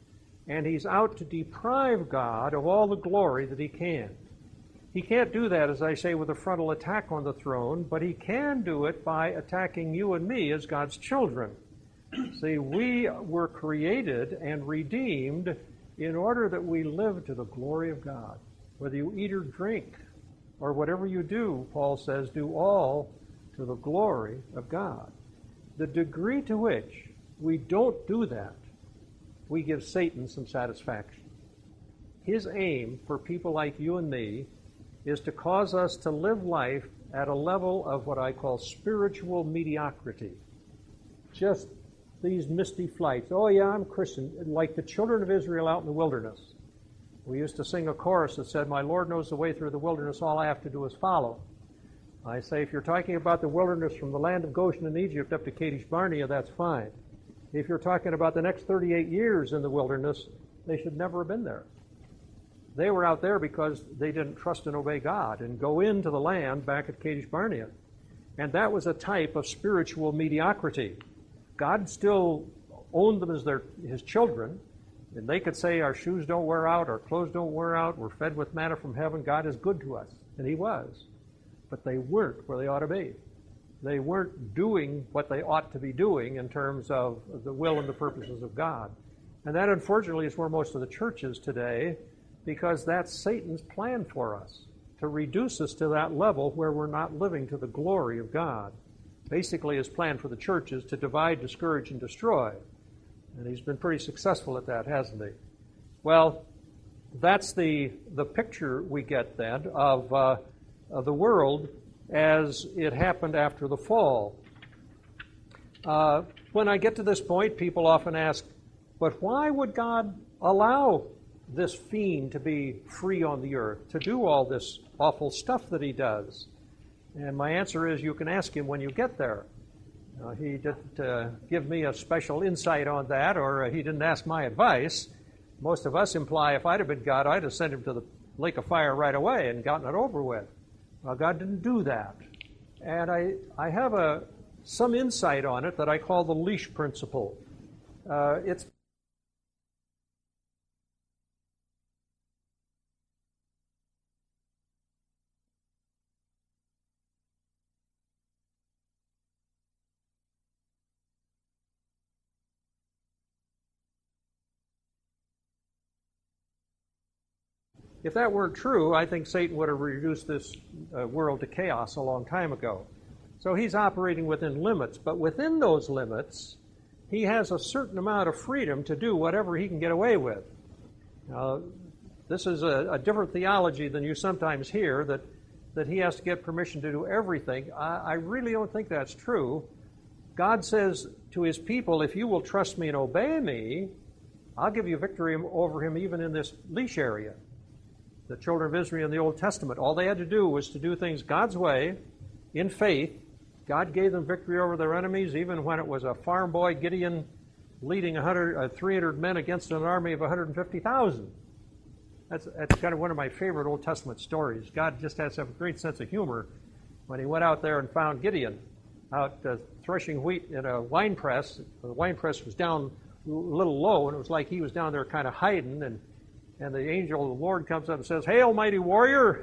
and he's out to deprive God of all the glory that he can. He can't do that, as I say, with a frontal attack on the throne, but he can do it by attacking you and me as God's children. See, we were created and redeemed in order that we live to the glory of God. Whether you eat or drink, or whatever you do, Paul says, do all to the glory of God. The degree to which we don't do that, we give Satan some satisfaction. His aim for people like you and me is to cause us to live life at a level of what I call spiritual mediocrity. Just these misty flights. Oh yeah, I'm Christian, like the children of Israel out in the wilderness. We used to sing a chorus that said, "My Lord knows the way through the wilderness, all I have to do is follow." I say, if you're talking about the wilderness from the land of Goshen in Egypt up to Kadesh Barnea, that's fine. If you're talking about the next thirty-eight years in the wilderness, they should never have been there. They were out there because they didn't trust and obey God and go into the land back at Kadesh Barnea. And that was a type of spiritual mediocrity. God still owned them as their, his children, and they could say our shoes don't wear out, our clothes don't wear out, we're fed with manna from heaven, God is good to us. And he was. But they weren't where they ought to be. They weren't doing what they ought to be doing in terms of the will and the purposes of God. And that, unfortunately, is where most of the church is today, because that's Satan's plan for us, to reduce us to that level where we're not living to the glory of God. Basically, his plan for the church is to divide, discourage, and destroy. And he's been pretty successful at that, hasn't he? Well, that's the the picture we get then of, uh, of the world as it happened after the fall. Uh, when I get to this point, people often ask, but why would God allow this fiend to be free on the earth, to do all this awful stuff that he does? And my answer is, you can ask him when you get there. Uh, he didn't uh, give me a special insight on that, or uh, he didn't ask my advice. Most of us imply if I'd have been God, I'd have sent him to the lake of fire right away and gotten it over with. Well, God didn't do that. And I, I have a, some insight on it that I call the leash principle. Uh, it's If that weren't true, I think Satan would have reduced this uh, world to chaos a long time ago. So he's operating within limits, but within those limits, he has a certain amount of freedom to do whatever he can get away with. Now, this is a, a different theology than you sometimes hear, that, that he has to get permission to do everything. I, I really don't think that's true. God says to his people, if you will trust me and obey me, I'll give you victory over him even in this leash area. The children of Israel in the Old Testament, all they had to do was to do things God's way, in faith. God gave them victory over their enemies, even when it was a farm boy, Gideon, leading one hundred, uh, three hundred men against an army of one hundred fifty thousand. That's, that's kind of one of my favorite Old Testament stories. God just has to have a great sense of humor when he went out there and found Gideon out uh, threshing wheat in a wine press. The wine press was down a little low, and it was like he was down there kind of hiding, and And the angel of the Lord comes up and says, "Hail, mighty warrior!"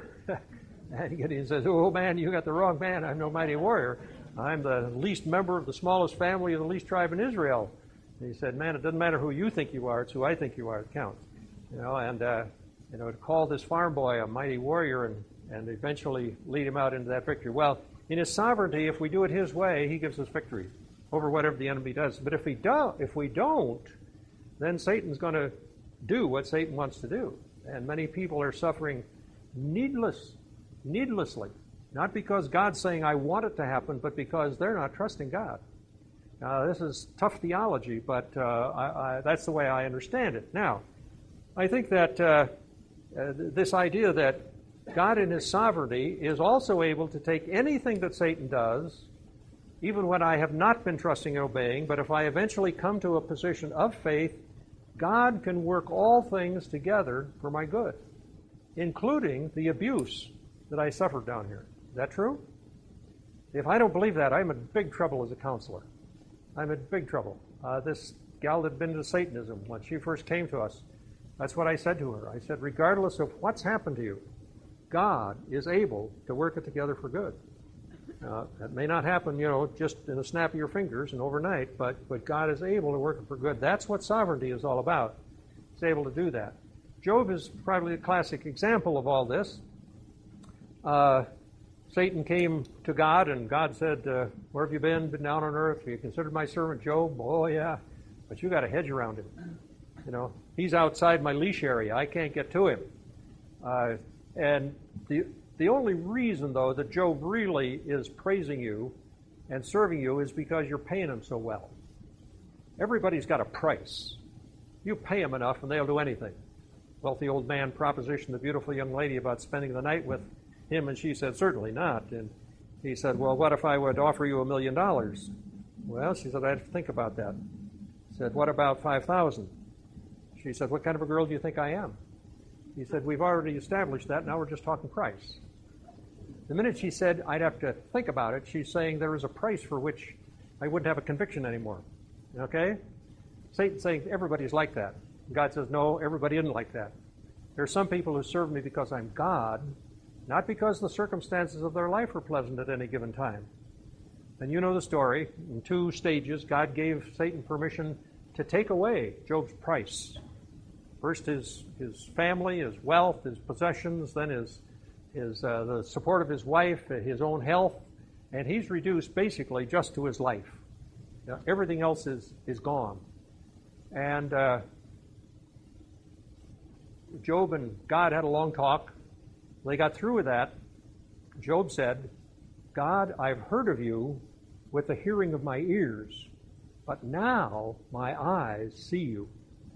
And Gideon says, "Oh, man, you got the wrong man. I'm no mighty warrior. I'm the least member of the smallest family of the least tribe in Israel." And he said, "Man, it doesn't matter who you think you are. It's who I think you are that counts." You know, and, uh, you know, to call this farm boy a mighty warrior and, and eventually lead him out into that victory. Well, in his sovereignty, if we do it his way, he gives us victory over whatever the enemy does. But if we don't, if we don't, then Satan's going to do what Satan wants to do. And many people are suffering needless, needlessly. Not because God's saying, I want it to happen, but because they're not trusting God. Now, this is tough theology, but uh, I, I, that's the way I understand it. Now, I think that uh, uh, this idea that God in his sovereignty is also able to take anything that Satan does, even when I have not been trusting and obeying, but if I eventually come to a position of faith, God can work all things together for my good, including the abuse that I suffered down here. Is that true? If I don't believe that, I'm in big trouble as a counselor. I'm in big trouble. Uh, this gal had been to Satanism when she first came to us. That's what I said to her. I said, regardless of what's happened to you, God is able to work it together for good. Uh, that may not happen, you know, just in a snap of your fingers and overnight, but, but God is able to work it for good. That's what sovereignty is all about. He's able to do that. Job is probably a classic example of all this. Uh, Satan came to God, and God said, uh, where have you been? Been down on earth? Have you considered my servant Job? Oh, yeah. But you got a hedge around him. You know, he's outside my leash area. I can't get to him. Uh, and the the only reason, though, that Job really is praising you and serving you is because you're paying him so well. Everybody's got a price. You pay them enough, and they'll do anything. Wealthy old man propositioned the beautiful young lady about spending the night with him, and she said, certainly not. And he said, well, what if I would offer you a million dollars? Well, she said, I'd have to think about that. He said, what about five thousand? She said, what kind of a girl do you think I am? He said, we've already established that. Now we're just talking price. The minute she said, I'd have to think about it, she's saying there is a price for which I wouldn't have a conviction anymore. Okay? Satan's saying everybody's like that. God says, no, everybody isn't like that. There are some people who serve me because I'm God, not because the circumstances of their life are pleasant at any given time. And you know the story. In two stages, God gave Satan permission to take away Job's price. First his his family, his wealth, his possessions, then his his uh, the support of his wife, his own health, and he's reduced basically just to his life. You know, everything else is is gone. And uh, Job and God had a long talk. When they got through with that, Job said, God, I've heard of you with the hearing of my ears, but now my eyes see you.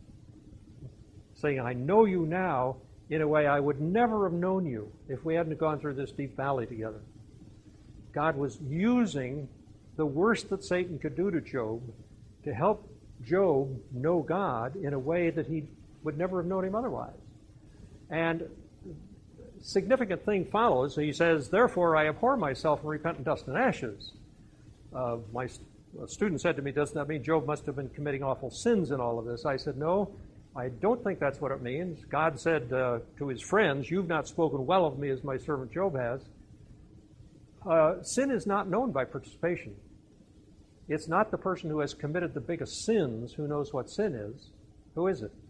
Saying, I know you now in a way I would never have known you if we hadn't gone through this deep valley together. God was using the worst that Satan could do to Job to help Job know God in a way that he would never have known him otherwise. And significant thing follows. He says, therefore I abhor myself and repent in dust and ashes. Uh, my a student said to me, doesn't that mean Job must have been committing awful sins in all of this? I said, no, I don't think that's what it means. God said uh, to his friends, you've not spoken well of me as my servant Job has. Uh, sin is not known by participation. It's not the person who has committed the biggest sins who knows what sin is. Who is it?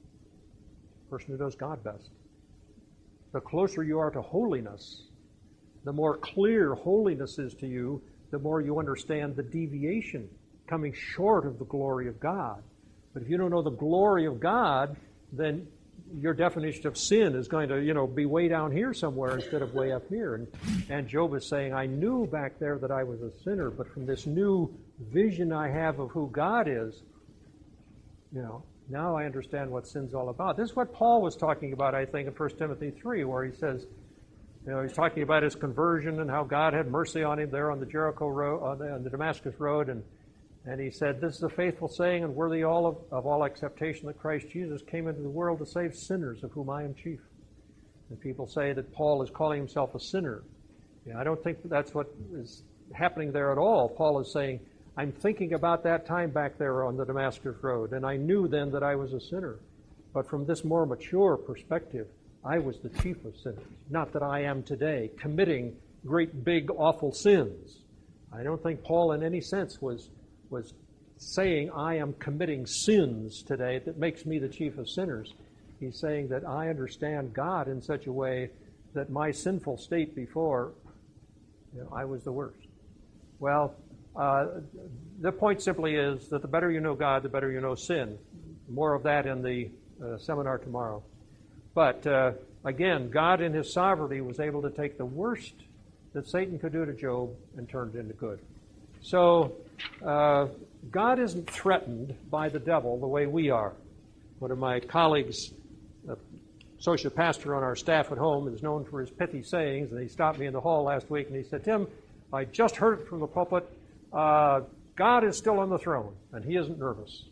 The person who knows God best. The closer you are to holiness, the more clear holiness is to you, the more you understand the deviation coming short of the glory of God. But if you don't know the glory of God, then your definition of sin is going to, you know, be way down here somewhere instead of way up here. And, and Job is saying, I knew back there that I was a sinner, but from this new vision I have of who God is, you know, now I understand what sin's all about. This is what Paul was talking about, I think, in First Timothy three, where he says, you know, he's talking about his conversion and how God had mercy on him there on the Jericho road, on the, on the Damascus road, and And he said, this is a faithful saying and worthy all of, of all acceptation that Christ Jesus came into the world to save sinners, of whom I am chief. And people say that Paul is calling himself a sinner. You know, I don't think that's what is happening there at all. Paul is saying, I'm thinking about that time back there on the Damascus road, and I knew then that I was a sinner. But from this more mature perspective, I was the chief of sinners. Not that I am today committing great, big, awful sins. I don't think Paul in any sense was was saying, I am committing sins today that makes me the chief of sinners. He's saying that I understand God in such a way that my sinful state before, you know, I was the worst. Well, uh, the point simply is that the better you know God, the better you know sin. More of that in the uh, seminar tomorrow. But uh, again, God in His sovereignty was able to take the worst that Satan could do to Job and turn it into good. So uh, God isn't threatened by the devil the way we are. One of my colleagues, a associate pastor on our staff at home, is known for his pithy sayings, and he stopped me in the hall last week and he said, Tim, I just heard it from the pulpit. Uh, God is still on the throne, and He isn't nervous.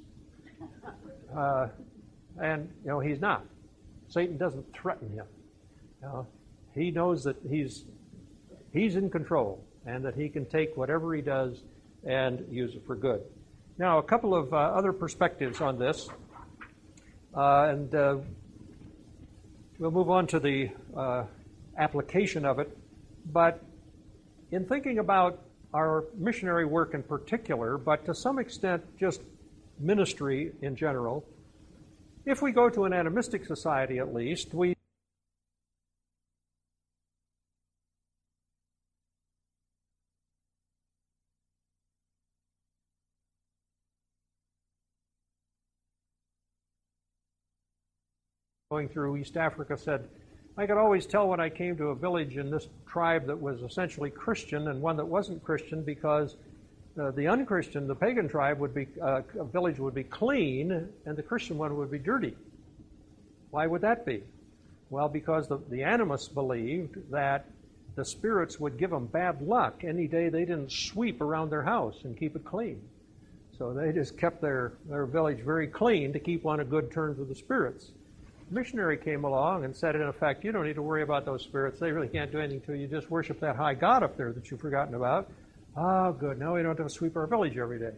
Uh, and, you know, He's not. Satan doesn't threaten him. You know, he knows that he's he's in control and that he can take whatever he does and use it for good. Now, a couple of uh, other perspectives on this. Uh, and uh, we'll move on to the uh, application of it. But in thinking about our missionary work in particular, but to some extent just ministry in general, if we go to an animistic society at least, we going through East Africa said, I could always tell when I came to a village in this tribe that was essentially Christian and one that wasn't Christian, because uh, the unchristian, the pagan tribe would be, uh, a village would be clean and the Christian one would be dirty. Why would that be? Well, because the, the animists believed that the spirits would give them bad luck any day they didn't sweep around their house and keep it clean. So they just kept their, their village very clean to keep on a good terms with the spirits. Missionary came along and said, in effect, you don't need to worry about those spirits. They really can't do anything to you. Just worship that high God up there that you've forgotten about. Oh, good. Now we don't have to sweep our village every day.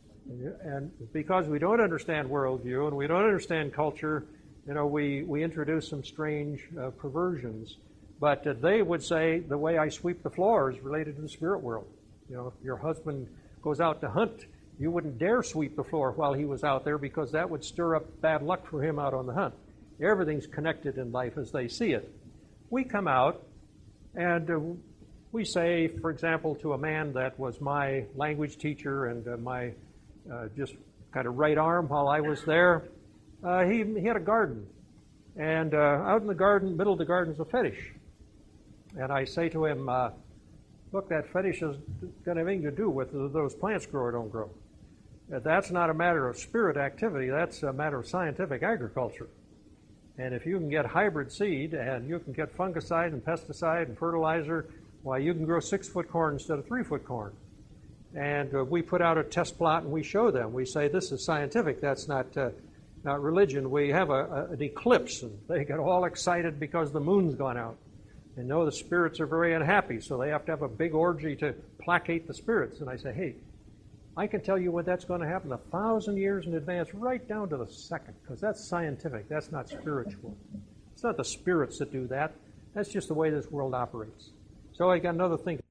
And because we don't understand worldview and we don't understand culture, you know, we, we introduce some strange uh, perversions. But uh, they would say the way I sweep the floor is related to the spirit world. You know, if your husband goes out to hunt, you wouldn't dare sweep the floor while he was out there because that would stir up bad luck for him out on the hunt. Everything's connected in life as they see it. We come out and uh, we say, for example, to a man that was my language teacher and uh, my uh, just kind of right arm while I was there, uh, he, he had a garden. And uh, out in the garden, middle of the garden is a fetish. And I say to him, uh, look, that fetish is going to have anything to do with whether those plants grow or don't grow. Uh, that's not a matter of spirit activity. That's a matter of scientific agriculture. And if you can get hybrid seed and you can get fungicide and pesticide and fertilizer, why, you can grow six-foot corn instead of three-foot corn. And uh, we put out a test plot and we show them. We say, this is scientific. That's not uh, not religion. We have a, a, an eclipse, and they get all excited because the moon's gone out. And know the spirits are very unhappy, so they have to have a big orgy to placate the spirits. And I say, hey, I can tell you when that's going to happen a thousand years in advance, right down to the second, because that's scientific. That's not spiritual. It's not the spirits that do that. That's just the way this world operates. So I got another thing.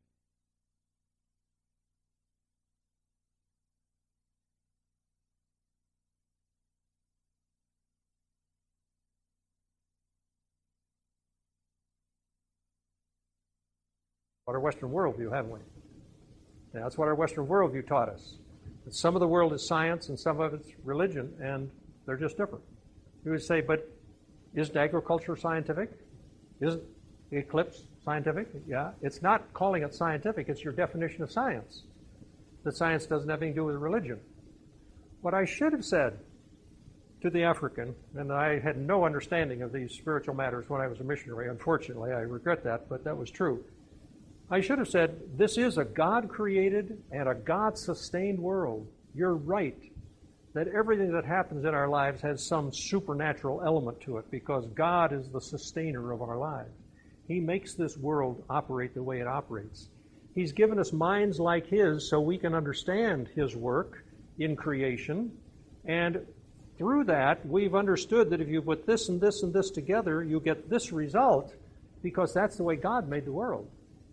What our Western worldview, haven't we? That's what our Western worldview taught us. Some of the world is science and some of it's religion, and they're just different. You would say, but isn't agriculture scientific? Isn't the eclipse scientific? Yeah. It's not calling it scientific. It's your definition of science. That science doesn't have anything to do with religion. What I should have said to the African, and I had no understanding of these spiritual matters when I was a missionary, unfortunately, I regret that, but that was true. I should have said, this is a God-created and a God-sustained world. You're right that everything that happens in our lives has some supernatural element to it because God is the sustainer of our lives. He makes this world operate the way it operates. He's given us minds like His so we can understand His work in creation. And through that, we've understood that if you put this and this and this together, you get this result because that's the way God made the world.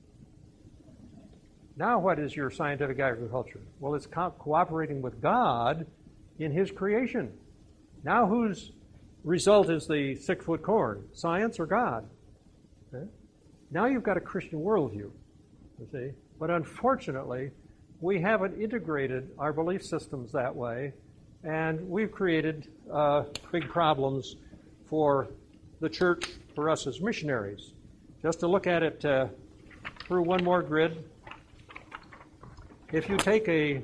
Now what is your scientific agriculture? Well, it's co- cooperating with God in His creation. Now whose result is the six-foot corn? Science or God? Okay. Now you've got a Christian worldview, you see. But unfortunately, we haven't integrated our belief systems that way, and we've created uh, big problems for the church, for us as missionaries. Just to look at it uh, through one more grid, if you take a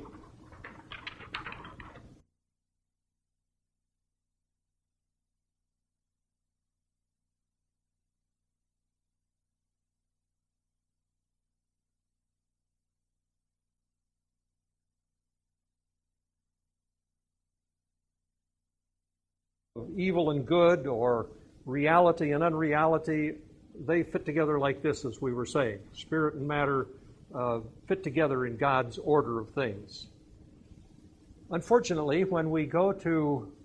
evil and good, or reality and unreality, they fit together like this, as we were saying. Spirit and matter Uh, fit together in God's order of things. Unfortunately, when we go to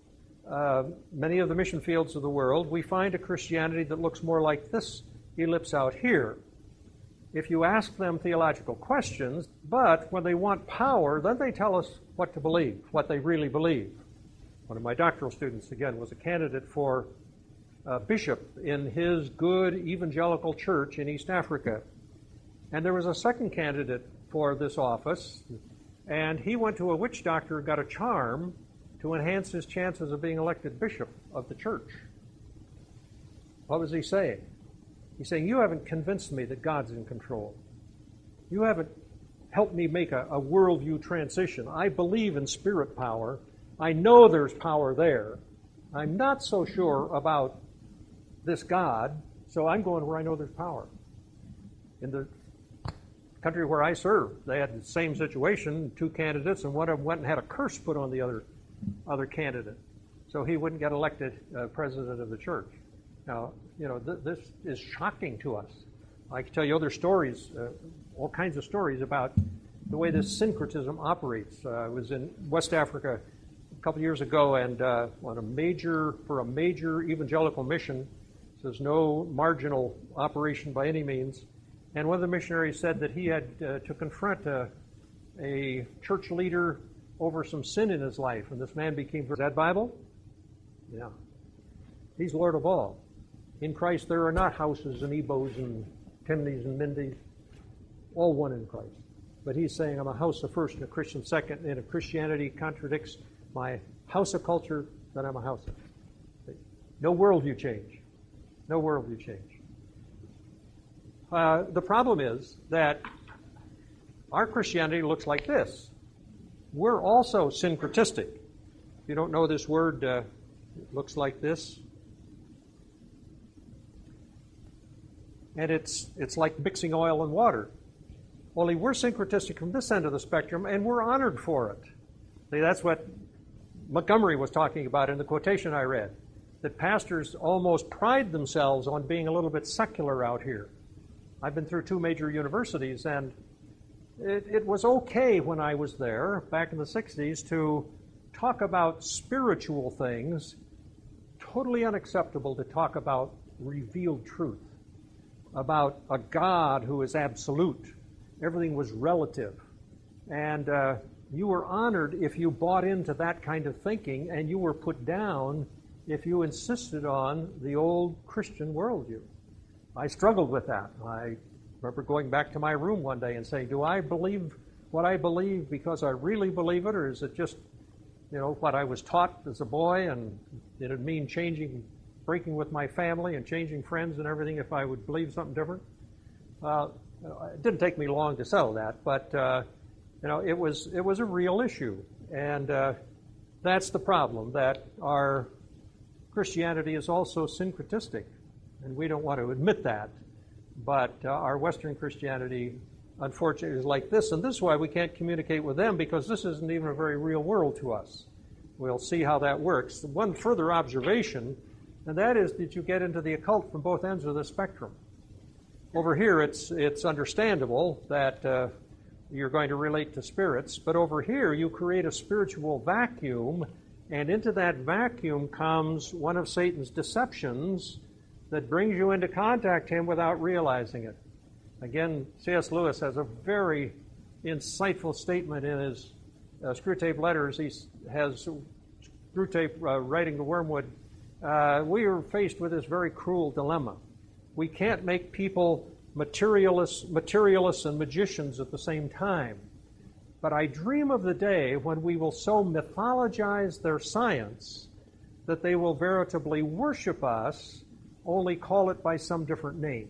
uh, many of the mission fields of the world, we find a Christianity that looks more like this ellipse out here. If you ask them theological questions, but when they want power, then they tell us what to believe, what they really believe. One of my doctoral students, again, was a candidate for uh, bishop in his good evangelical church in East Africa. And there was a second candidate for this office, and he went to a witch doctor and got a charm to enhance his chances of being elected bishop of the church. What was he saying? He's saying, you haven't convinced me that God's in control. You haven't helped me make a, a worldview transition. I believe in spirit power. I know there's power there. I'm not so sure about this God, so I'm going where I know there's power. In the country where I served, they had the same situation, two candidates, and one of them went and had a curse put on the other other candidate, so he wouldn't get elected uh, president of the church. Now, you know, th- this is shocking to us. I can tell you other stories, uh, all kinds of stories about the way this syncretism operates. Uh, I was in West Africa a couple years ago, and uh, on a major for a major evangelical mission. So there's no marginal operation by any means. And one of the missionaries said that he had uh, to confront a, a church leader over some sin in his life, and this man became... Is that Bible? Yeah. He's Lord of all. In Christ there are not houses and Ebos and Timneys and Mindies, all one in Christ. But he's saying, I'm a house of first and a Christian second, and if Christianity contradicts my house of culture, then I'm a house of... No worldview change. No worldview change. Uh, the problem is that our Christianity looks like this. We're also syncretistic. If you don't know this word, uh, it looks like this. And it's it's like mixing oil and water. Only we're syncretistic from this end of the spectrum, and we're honored for it. See, that's what Montgomery was talking about in the quotation I read, that pastors almost pride themselves on being a little bit secular out here. I've been through two major universities, and It, it was okay when I was there, back in the sixties, to talk about spiritual things, totally unacceptable to talk about revealed truth, about a God who is absolute. Everything was relative. And uh, you were honored if you bought into that kind of thinking, and you were put down if you insisted on the old Christian worldview. I struggled with that. I remember going back to my room one day and saying, do I believe what I believe because I really believe it, or is it just, you know, what I was taught as a boy, and did it mean changing, breaking with my family and changing friends and everything if I would believe something different? Well, it didn't take me long to settle that, but, uh, you know, it was it was a real issue. And uh, that's the problem, that our Christianity is also syncretistic, and we don't want to admit that. But uh, our Western Christianity, unfortunately, is like this, and this is why we can't communicate with them, because this isn't even a very real world to us. We'll see how that works. One further observation, and that is that you get into the occult from both ends of the spectrum. Over here, it's it's understandable that uh, you're going to relate to spirits, but over here, you create a spiritual vacuum, and into that vacuum comes one of Satan's deceptions that brings you into contact with him without realizing it. Again, C S Lewis has a very insightful statement in his uh, Screwtape Letters. He has Screwtape uh, writing to Wormwood. Uh, we are faced with this very cruel dilemma. We can't make people materialists, materialists and magicians at the same time. But I dream of the day when we will so mythologize their science that they will veritably worship us, only call it by some different name.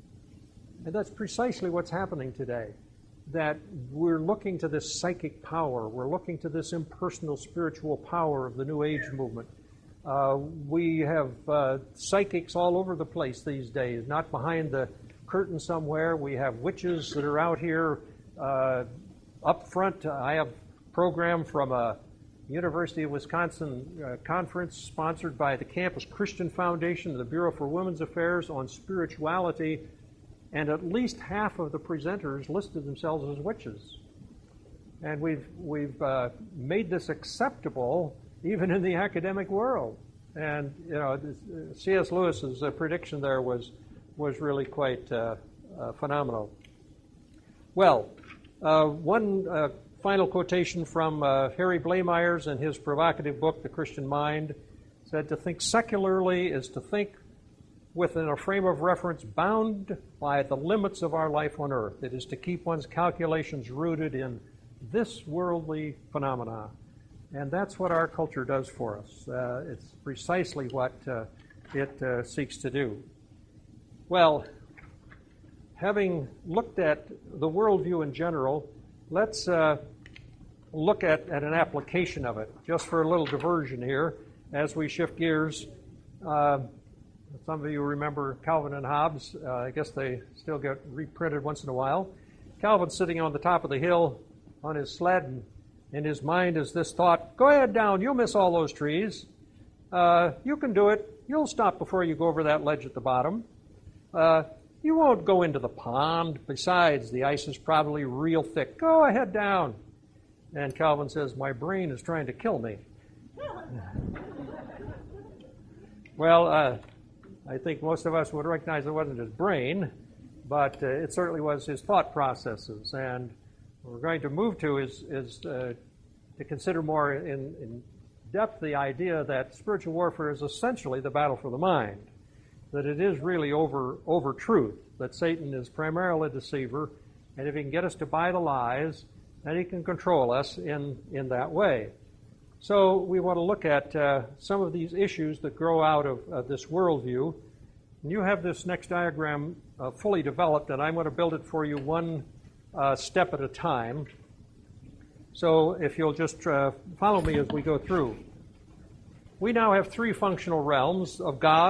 And that's precisely what's happening today, that we're looking to this psychic power, we're looking to this impersonal spiritual power of the New Age movement. Uh, we have uh, psychics all over the place these days, not behind the curtain somewhere. We have witches that are out here uh, up front. I have a program from a University of Wisconsin uh, conference sponsored by the Campus Christian Foundation and the Bureau for Women's Affairs on spirituality, and at least half of the presenters listed themselves as witches. And we've we've uh, made this acceptable even in the academic world. And, you know, C S Lewis's uh, prediction there was, was really quite uh, uh, phenomenal. Well, uh, one uh, final quotation from uh, Harry Blamires in his provocative book, The Christian Mind, said, "To think secularly is to think within a frame of reference bound by the limits of our life on earth. It is to keep one's calculations rooted in this worldly phenomena." And that's what our culture does for us. Uh, it's precisely what uh, it uh, seeks to do. Well, having looked at the worldview in general, let's uh, look at, at an application of it, just for a little diversion here as we shift gears. Uh, some of you remember Calvin and Hobbes. Uh, I guess they still get reprinted once in a while. Calvin's sitting on the top of the hill on his sled, and in his mind is this thought: go ahead down, you'll miss all those trees. Uh, you can do it. You'll stop before you go over that ledge at the bottom. Uh, you won't go into the pond. Besides, the ice is probably real thick. Go ahead down. And Calvin says, my brain is trying to kill me. Well, uh, I think most of us would recognize it wasn't his brain, but uh, it certainly was his thought processes. And what we're going to move to is, is uh, to consider more in, in depth the idea that spiritual warfare is essentially the battle for the mind, that it is really over, over truth, that Satan is primarily a deceiver, and if he can get us to buy the lies, then he can control us in, in that way. So we want to look at uh, some of these issues that grow out of uh, this worldview. And you have this next diagram uh, fully developed, and I'm going to build it for you one uh, step at a time. So if you'll just uh, follow me as we go through. We now have three functional realms of God.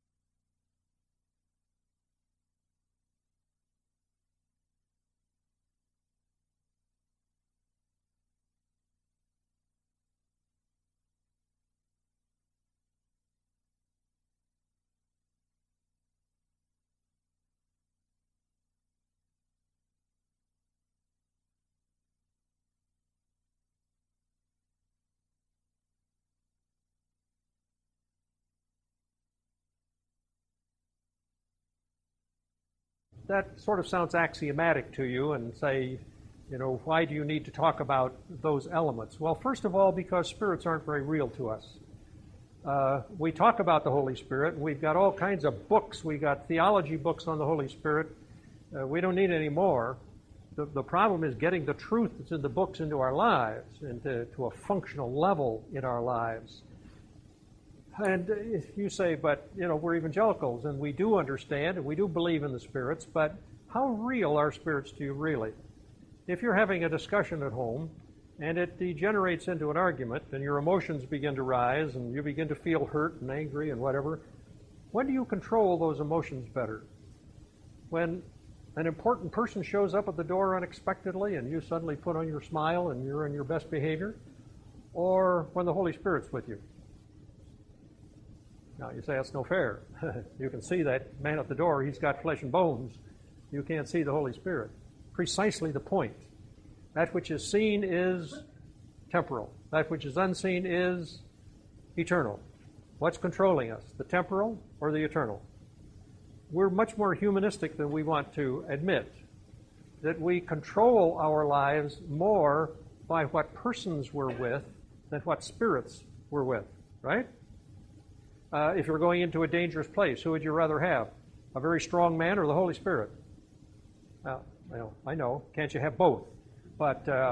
That sort of sounds axiomatic to you and say, you know, why do you need to talk about those elements? Well, first of all, because spirits aren't very real to us. Uh, we talk about the Holy Spirit, and we've got all kinds of books. We've got theology books on the Holy Spirit. Uh, we don't need any more. The, the problem is getting the truth that's in the books into our lives, into to a functional level in our lives. And if you say, but, you know, we're evangelicals, and we do understand, and we do believe in the spirits, but how real are spirits to you really? If you're having a discussion at home, and it degenerates into an argument, and your emotions begin to rise, and you begin to feel hurt and angry and whatever, when do you control those emotions better? When an important person shows up at the door unexpectedly, and you suddenly put on your smile, and you're in your best behavior? Or when the Holy Spirit's with you? Now, you say that's no fair. You can see that man at the door, he's got flesh and bones. You can't see the Holy Spirit. Precisely the point. That which is seen is temporal. That which is unseen is eternal. What's controlling us, the temporal or the eternal? We're much more humanistic than we want to admit. That we control our lives more by what persons we're with than what spirits we're with, right? Uh, if you're going into a dangerous place, who would you rather have? A very strong man or the Holy Spirit? Well, well I know. Can't you have both? But uh,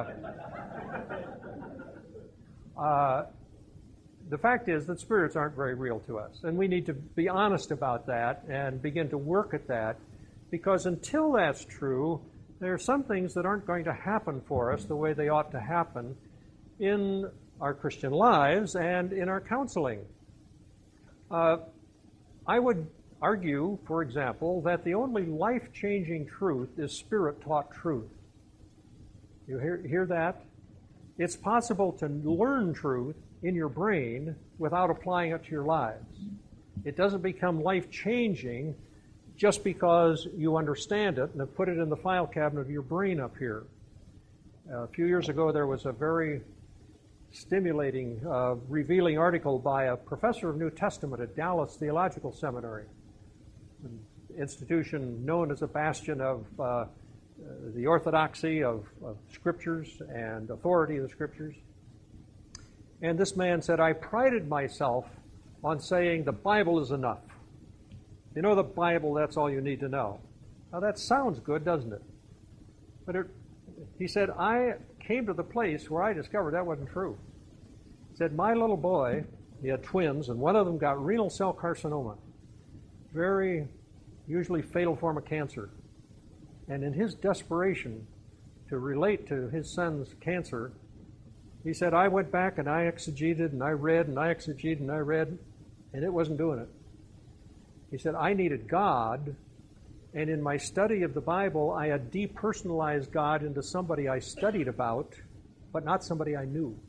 uh, the fact is that spirits aren't very real to us. And we need to be honest about that and begin to work at that, because until that's true, there are some things that aren't going to happen for us the way they ought to happen in our Christian lives and in our counseling. Uh, I would argue, for example, that the only life-changing truth is Spirit-taught truth. You hear, hear that? It's possible to learn truth in your brain without applying it to your lives. It doesn't become life-changing just because you understand it and have put it in the file cabinet of your brain up here. Uh, a few years ago, there was a very stimulating, uh, revealing article by a professor of New Testament at Dallas Theological Seminary, an institution known as a bastion of uh, the orthodoxy of, of Scriptures and authority of the Scriptures. And this man said, I prided myself on saying the Bible is enough. You know the Bible, that's all you need to know. Now that sounds good, doesn't it? But it, he said, I came to the place where I discovered that wasn't true. He said, my little boy, he had twins, and one of them got renal cell carcinoma, very usually fatal form of cancer. And in his desperation to relate to his son's cancer, he said, I went back and I exegeted and I read and I exegeted and I read, and it wasn't doing it. He said, I needed God, and in my study of the Bible, I had depersonalized God into somebody I studied about, but not somebody I knew.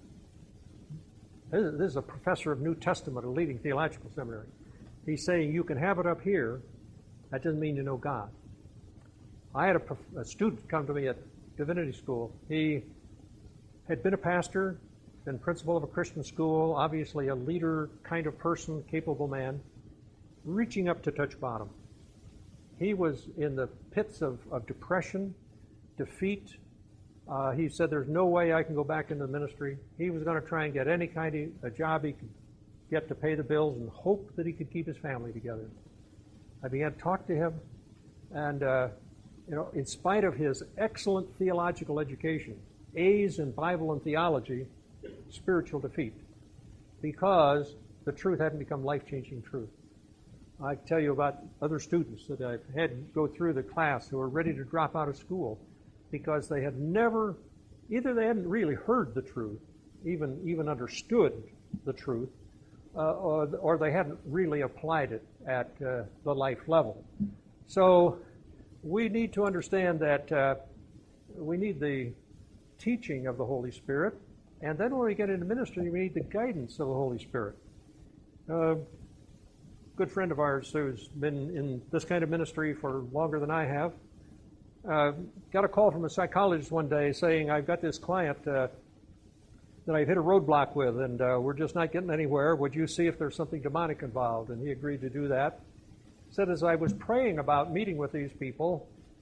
This is a professor of New Testament, a leading theological seminary. He's saying you can have it up here, that doesn't mean you know God. I had a, a student come to me at divinity school. He had been a pastor, been principal of a Christian school, obviously a leader kind of person, capable man, reaching up to touch bottom. He was in the pits of, of depression, defeat. Uh, he said, there's no way I can go back into the ministry. He was going to try and get any kind of a job he could get to pay the bills and hope that he could keep his family together. I began to talk to him, and uh, you know, in spite of his excellent theological education, A's in Bible and theology, spiritual defeat, because the truth hadn't become life-changing truth. I tell you about other students that I've had go through the class who are ready to drop out of school because they had never, either they hadn't really heard the truth, even even understood the truth, uh, or, or they hadn't really applied it at uh, the life level. So we need to understand that uh, we need the teaching of the Holy Spirit, and then when we get into ministry, we need the guidance of the Holy Spirit. Uh, good friend of ours who's been in this kind of ministry for longer than I have, uh, got a call from a psychologist one day saying, I've got this client uh, that I've hit a roadblock with, and uh, we're just not getting anywhere. Would you see if there's something demonic involved? And he agreed to do that. Said, as I was praying about meeting with these people,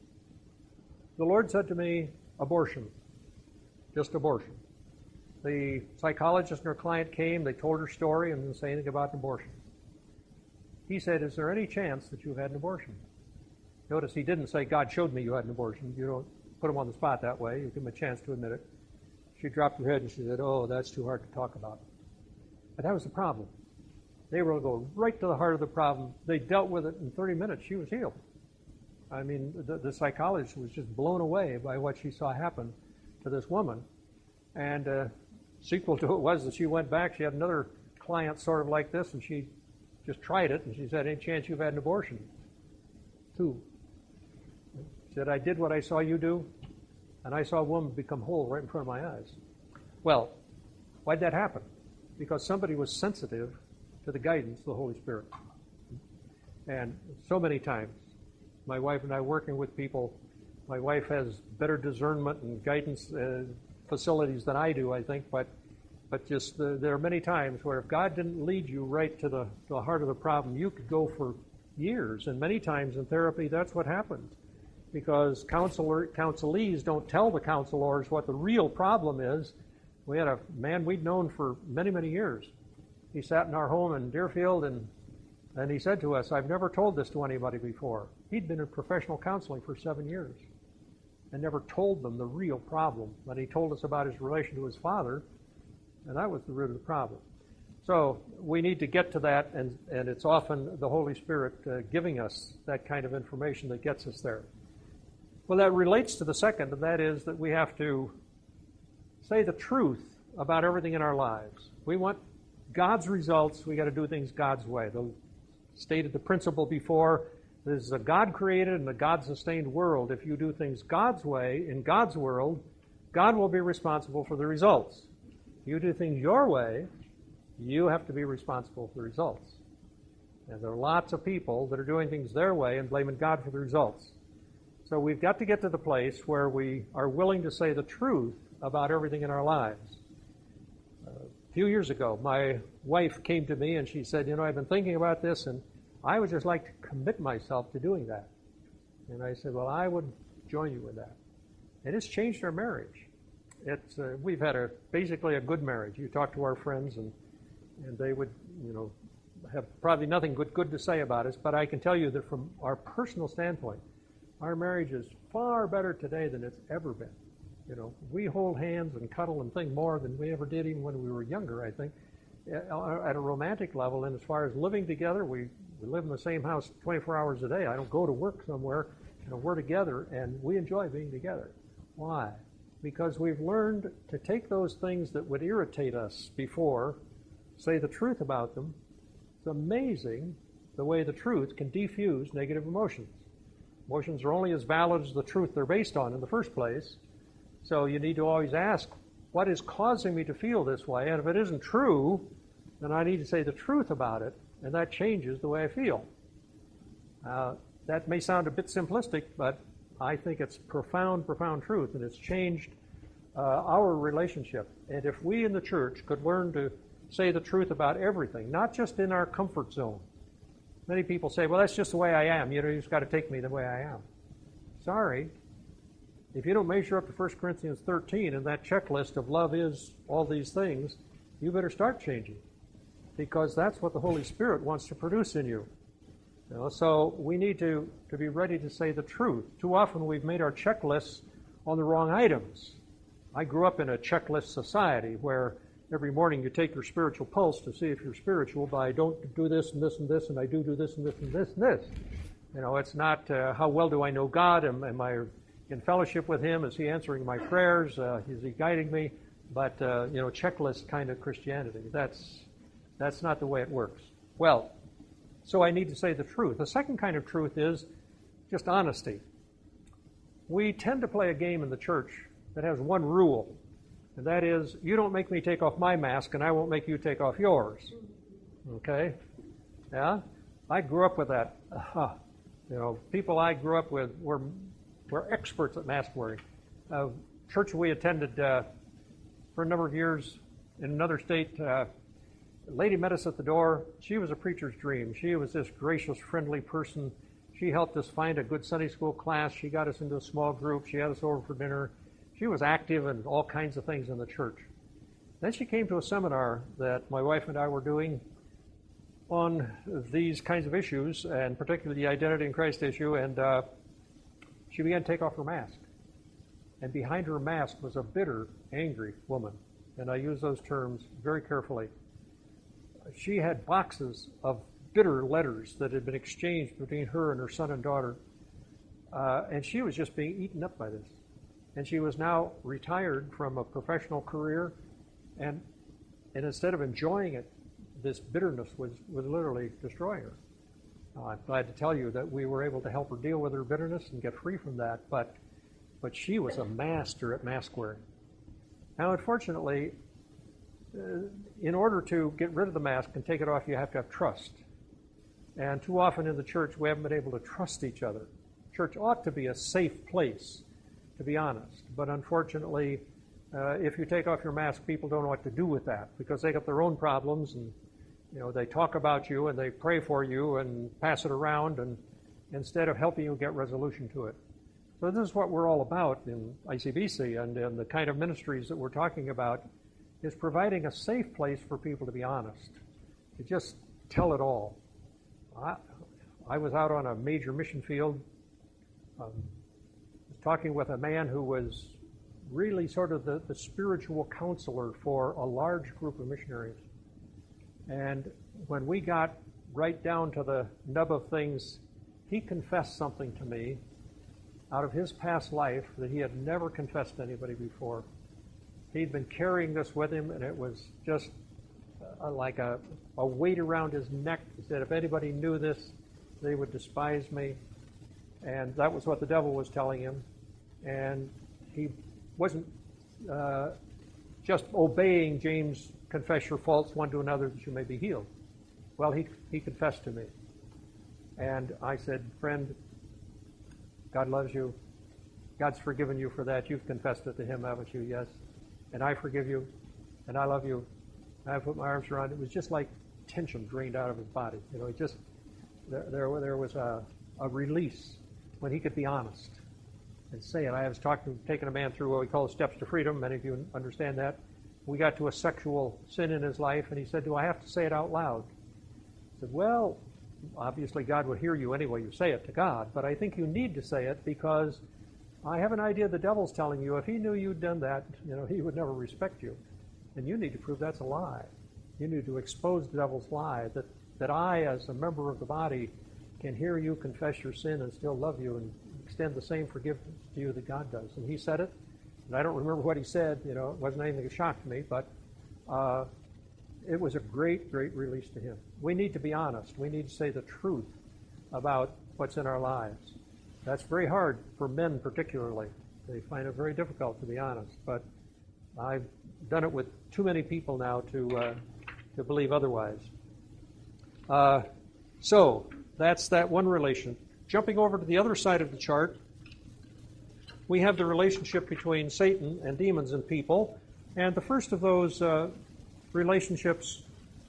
the Lord said to me, abortion. Just abortion. The psychologist and her client came, they told her story, and didn't say anything about abortion. He said, is there any chance that you've had an abortion? Notice he didn't say, God showed me you had an abortion. You don't put him on the spot that way. You give him a chance to admit it. She dropped her head and she said, oh, that's too hard to talk about. But that was the problem. They were going to go right to the heart of the problem. They dealt with it in thirty minutes. She was healed. I mean, the, the psychologist was just blown away by what she saw happen to this woman. And uh, sequel to it was that she went back. She had another client sort of like this, and she just tried it, and she said, any chance you've had an abortion? Two. She said, I did what I saw you do, and I saw a woman become whole right in front of my eyes. Well, why'd that happen? Because somebody was sensitive to the guidance of the Holy Spirit. And so many times, my wife and I working with people, my wife has better discernment and guidance uh, facilities than I do, I think, but but just uh, there are many times where if God didn't lead you right to the, to the heart of the problem, you could go for years. And many times in therapy, that's what happens. Because counselor, counselees don't tell the counselors what the real problem is. We had a man we'd known for many, many years. He sat in our home in Deerfield, and, and he said to us, I've never told this to anybody before. He'd been in professional counseling for seven years and never told them the real problem. But he told us about his relation to his father, and that was the root of the problem. So we need to get to that, and, and it's often the Holy Spirit uh, giving us that kind of information that gets us there. Well, that relates to the second, and that is that we have to say the truth about everything in our lives. We want God's results. We got to do things God's way. The stated the principle before, this is a God-created and a God-sustained world. If you do things God's way, in God's world, God will be responsible for the results. If you do things your way, you have to be responsible for the results. And there are lots of people that are doing things their way and blaming God for the results. So we've got to get to the place where we are willing to say the truth about everything in our lives. few years ago, my wife came to me and she said, you know, I've been thinking about this and I would just like to commit myself to doing that. And I said, well, I would join you with that. And it's changed our marriage. It's uh, we've had a basically a good marriage. You talk to our friends and and they would, you know, have probably nothing good good to say about us, but I can tell you that from our personal standpoint, our marriage is far better today than it's ever been. You know, we hold hands and cuddle and think more than we ever did even when we were younger, I think, at a romantic level. And as far as living together, we, we live in the same house twenty-four hours a day. I don't go to work somewhere. You know, we're together, and we enjoy being together. Why? Because we've learned to take those things that would irritate us before, say the truth about them. It's amazing the way the truth can defuse negative emotions. Emotions are only as valid as the truth they're based on in the first place. So you need to always ask, what is causing me to feel this way? And if it isn't true, then I need to say the truth about it, and that changes the way I feel. Uh, that may sound a bit simplistic, but I think it's profound, profound truth, and it's changed uh, our relationship. And if we in the church could learn to say the truth about everything, not just in our comfort zone. Many people say, well, that's just the way I am. You know, you just got to take me the way I am. Sorry. If you don't measure up to First Corinthians thirteen and that checklist of love is all these things, you better start changing, because that's what the Holy Spirit wants to produce in you. You know, so we need to, to be ready to say the truth. Too often we've made our checklists on the wrong items. I grew up in a checklist society where every morning you take your spiritual pulse to see if you're spiritual by don't do this and this and this, and I do do this and this and this and this. You know, it's not uh, how well do I know God? Am, am I in fellowship with Him? Is He answering my prayers? Uh, is He guiding me? But, uh, you know, checklist kind of Christianity. That's, that's not the way it works. Well, so I need to say the truth. The second kind of truth is just honesty. We tend to play a game in the church that has one rule, and that is, you don't make me take off my mask, and I won't make you take off yours. Okay? Yeah? I grew up with that. Uh, you know, people I grew up with were were experts at mask wearing. Uh, church we attended uh, for a number of years in another state, uh, a lady met us at the door. She was a preacher's dream. She was this gracious, friendly person. She helped us find a good Sunday school class. She got us into a small group. She had us over for dinner. She was active in all kinds of things in the church. Then she came to a seminar that my wife and I were doing on these kinds of issues, and particularly the identity in Christ issue, and uh, she began to take off her mask. And behind her mask was a bitter, angry woman. And I use those terms very carefully. She had boxes of bitter letters that had been exchanged between her and her son and daughter. Uh, and she was just being eaten up by this. And she was now retired from a professional career. And, and instead of enjoying it, this bitterness was, was literally destroying her. Uh, I'm glad to tell you that we were able to help her deal with her bitterness and get free from that. But, but she was a master at mask wearing. Now, unfortunately, uh, in order to get rid of the mask and take it off, you have to have trust. And too often in the church, we haven't been able to trust each other. Church ought to be a safe place, to be honest. But unfortunately, uh, if you take off your mask, people don't know what to do with that because they got their own problems, and you know they talk about you and they pray for you and pass it around, and instead of helping you get resolution to it. So this is what we're all about in I C B C, and in the kind of ministries that we're talking about, is providing a safe place for people to be honest, to just tell it all. I, I was out on a major mission field, um, talking with a man who was really sort of the, the spiritual counselor for a large group of missionaries. And when we got right down to the nub of things, he confessed something to me out of his past life that he had never confessed to anybody before. He'd been carrying this with him, and it was just uh, like a, a weight around his neck. He said, if anybody knew this, they would despise me. And that was what the devil was telling him. And he wasn't uh, just obeying James, confess your faults one to another that you may be healed. Well, he, he confessed to me. And I said, friend, God loves you. God's forgiven you for that. You've confessed it to Him, haven't you? Yes. And I forgive you, and I love you. I put my arms around him. It was just like tension drained out of his body. You know, it just there there, there was a, a release when he could be honest and say it. I was talking, taking a man through what we call the steps to freedom. Many of you understand that. We got to a sexual sin in his life, and he said, "Do I have to say it out loud?" I said, "Well, obviously God would hear you anyway you say it to God, but I think you need to say it because I have an idea the devil's telling you if he knew you'd done that, you know, he would never respect you. And you need to prove that's a lie. You need to expose the devil's lie, that, that I, as a member of the body, can hear you confess your sin and still love you and extend the same forgiveness to you that God does." And he said it, and I don't remember what he said, you know, it wasn't anything that shocked me, but uh, it was a great, great release to him. We need to be honest. We need to say the truth about what's in our lives. That's very hard for men particularly. They find it very difficult to be honest, but I've done it with too many people now to uh, to believe otherwise. Uh, so that's that one relation. Jumping over to the other side of the chart, we have the relationship between Satan and demons and people, and the first of those uh, relationships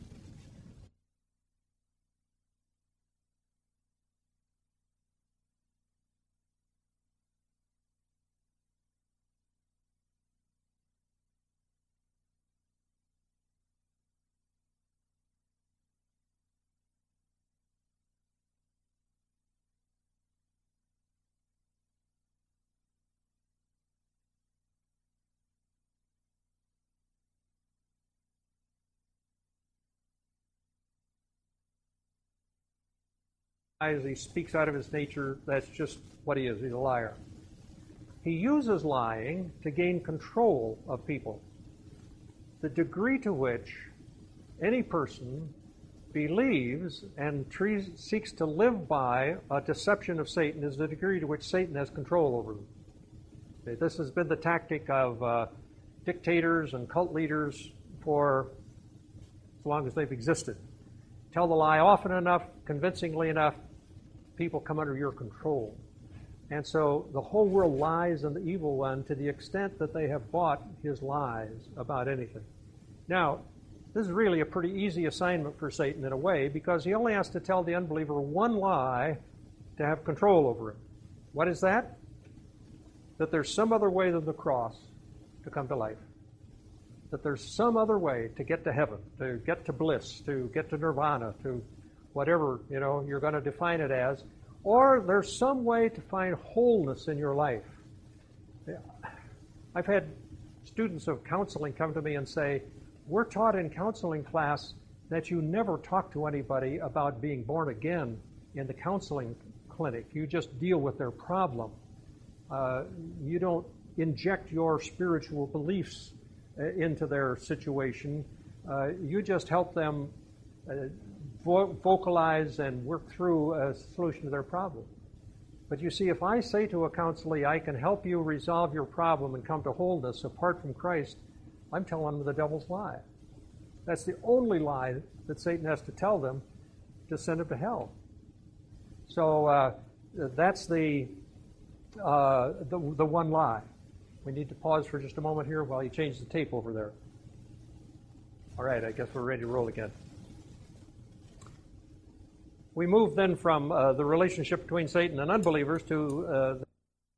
as he speaks out of his nature, that's just what he is. He's a liar. He uses lying to gain control of people. The degree to which any person believes and tre- seeks to live by a deception of Satan is the degree to which Satan has control over them. Okay, this has been the tactic of uh, dictators and cult leaders for as long as they've existed. Tell the lie often enough, convincingly enough, people come under your control. And so the whole world lies in the evil one to the extent that they have bought his lies about anything. Now, this is really a pretty easy assignment for Satan in a way, because he only has to tell the unbeliever one lie to have control over him. What is that? That there's some other way than the cross to come to life. That there's some other way to get to heaven, to get to bliss, to get to nirvana, to whatever, you know, you're going to define it as, or there's some way to find wholeness in your life. I've had students of counseling come to me and say, "We're taught in counseling class that you never talk to anybody about being born again in the counseling clinic. You just deal with their problem. Uh, you don't inject your spiritual beliefs uh, into their situation. Uh, you just help them uh, vo- vocalize and work through a solution to their problem. But you see, if I say to a counselee, I can help you resolve your problem and come to wholeness apart from Christ, I'm telling them the devil's lie. That's the only lie that Satan has to tell them to send them to hell. So uh, that's the, uh, the the one lie. We need to pause for just a moment here while you change the tape over there. All right, I guess we're ready to roll again. We move then from uh, the relationship between Satan and unbelievers to uh, the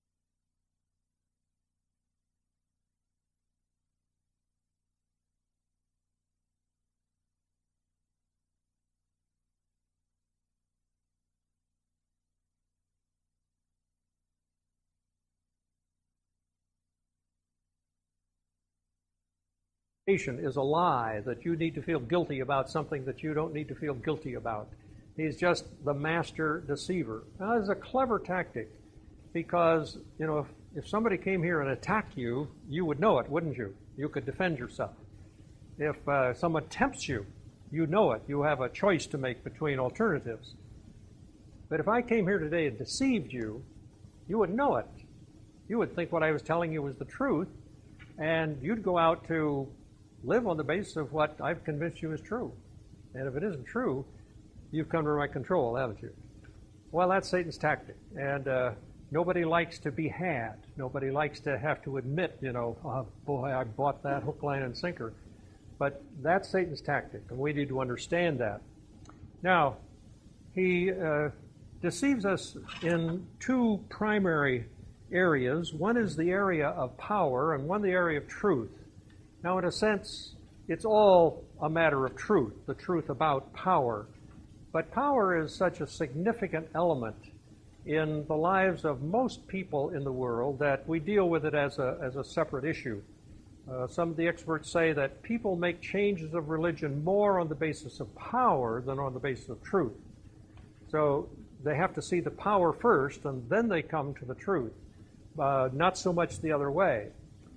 is a lie, that you need to feel guilty about something that you don't need to feel guilty about. He's just the master deceiver. Now, it's a clever tactic because, you know, if, if somebody came here and attacked you, you would know it, wouldn't you? You could defend yourself. If uh, someone tempts you, you know it. You have a choice to make between alternatives. But if I came here today and deceived you, you would know it. You would think what I was telling you was the truth, and you'd go out to live on the basis of what I've convinced you is true. And if it isn't true, you've come to my control, haven't you? Well, that's Satan's tactic. And uh, nobody likes to be had. Nobody likes to have to admit, you know, oh, boy, I bought that hook, line, and sinker. But that's Satan's tactic, and we need to understand that. Now, he uh, deceives us in two primary areas. One is the area of power, and one the area of truth. Now, in a sense, it's all a matter of truth, the truth about power. But power is such a significant element in the lives of most people in the world that we deal with it as a, as a separate issue. Uh, some of the experts say that people make changes of religion more on the basis of power than on the basis of truth. So they have to see the power first, and then they come to the truth, uh, not so much the other way.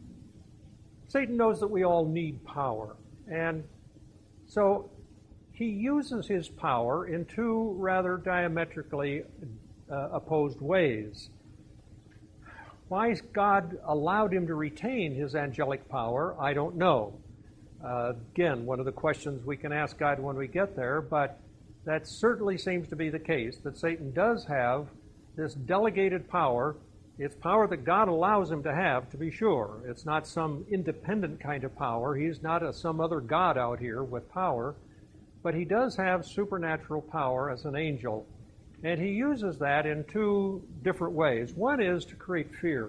Satan knows that we all need power, and so he uses his power in two rather diametrically uh, opposed ways. Why God allowed him to retain his angelic power, I don't know. Uh, again, one of the questions we can ask God when we get there, but that certainly seems to be the case, that Satan does have this delegated power. It's power that God allows him to have, to be sure. It's not some independent kind of power. He's not a, some other God out here with power, but he does have supernatural power as an angel. And he uses that in two different ways. One is to create fear.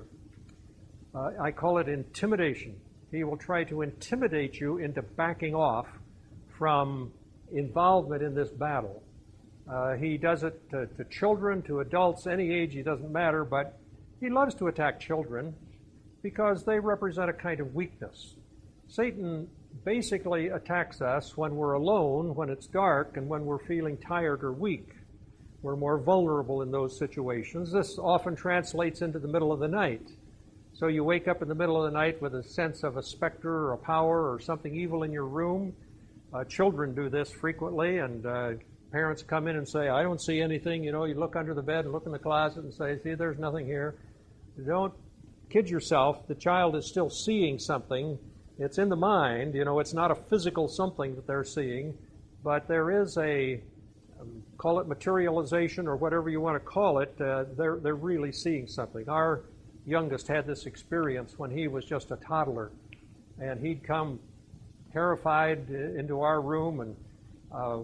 Uh, I call it intimidation. He will try to intimidate you into backing off from involvement in this battle. Uh, he does it to, to children, to adults, any age, it doesn't matter, but he loves to attack children because they represent a kind of weakness. Satan basically attacks us when we're alone, when it's dark, and when we're feeling tired or weak. We're more vulnerable in those situations. This often translates into the middle of the night. So you wake up in the middle of the night with a sense of a specter or a power or something evil in your room. Uh, children do this frequently, and uh, parents come in and say, I don't see anything. You know, you look under the bed and look in the closet and say, see, there's nothing here. Don't kid yourself. The child is still seeing something. It's in the mind. You know, it's not a physical something that they're seeing, but there is a Um, call it materialization or whatever you want to call it, uh, they're, they're really seeing something. Our youngest had this experience when he was just a toddler, and he'd come terrified into our room, and uh,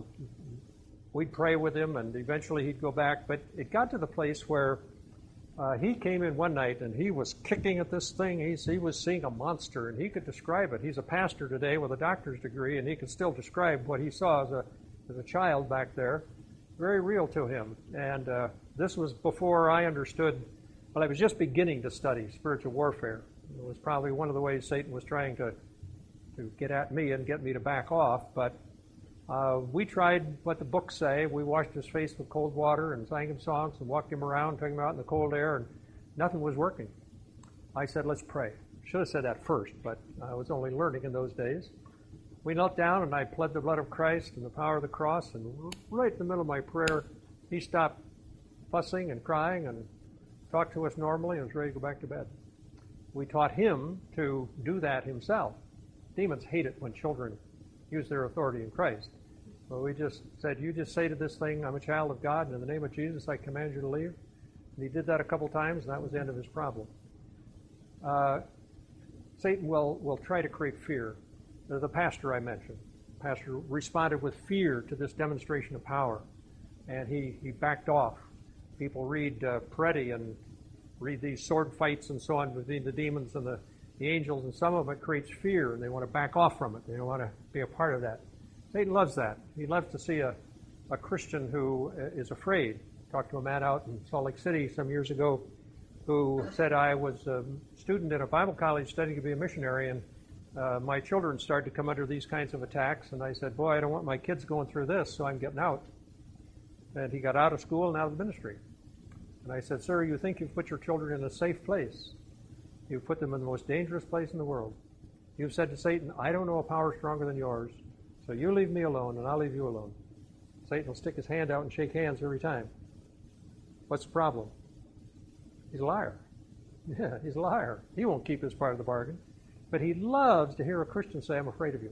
we'd pray with him, and eventually he'd go back. But it got to the place where uh, he came in one night, and he was kicking at this thing. He's, he was seeing a monster, and he could describe it. He's a pastor today with a doctor's degree, and he could still describe what he saw as a as a child back there. Very real to him. And uh, this was before I understood, well, I was just beginning to study spiritual warfare. It was probably one of the ways Satan was trying to, to get at me and get me to back off. But uh, we tried what the books say. We washed his face with cold water and sang him songs and walked him around, took him out in the cold air, and nothing was working. I said, let's pray. Should have said that first, but I was only learning in those days. We knelt down, and I pled the blood of Christ and the power of the cross, and right in the middle of my prayer, he stopped fussing and crying and talked to us normally and was ready to go back to bed. We taught him to do that himself. Demons hate it when children use their authority in Christ. So we just said, you just say to this thing, I'm a child of God, and in the name of Jesus, I command you to leave. And he did that a couple times, and that was the end of his problem. Uh, Satan will, will try to create fear. The pastor I mentioned, the pastor responded with fear to this demonstration of power, and he, he backed off. People read uh, Peretti and read these sword fights and so on between the demons and the, the angels, and some of them it creates fear, and they want to back off from it. They don't want to be a part of that. Satan loves that. He loves to see a, a Christian who is afraid. I talked to a man out in Salt Lake City some years ago who said, I was a student in a Bible college studying to be a missionary, and Uh, my children started to come under these kinds of attacks, and I said, boy, I don't want my kids going through this, so I'm getting out. And he got out of school and out of the ministry. And I said, sir, you think you've put your children in a safe place. You've put them in the most dangerous place in the world. You've said to Satan, I don't know a power stronger than yours, so you leave me alone, and I'll leave you alone. Satan will stick his hand out and shake hands every time. What's the problem? He's a liar. Yeah, he's a liar. He won't keep his part of the bargain. But he loves to hear a Christian say, I'm afraid of you.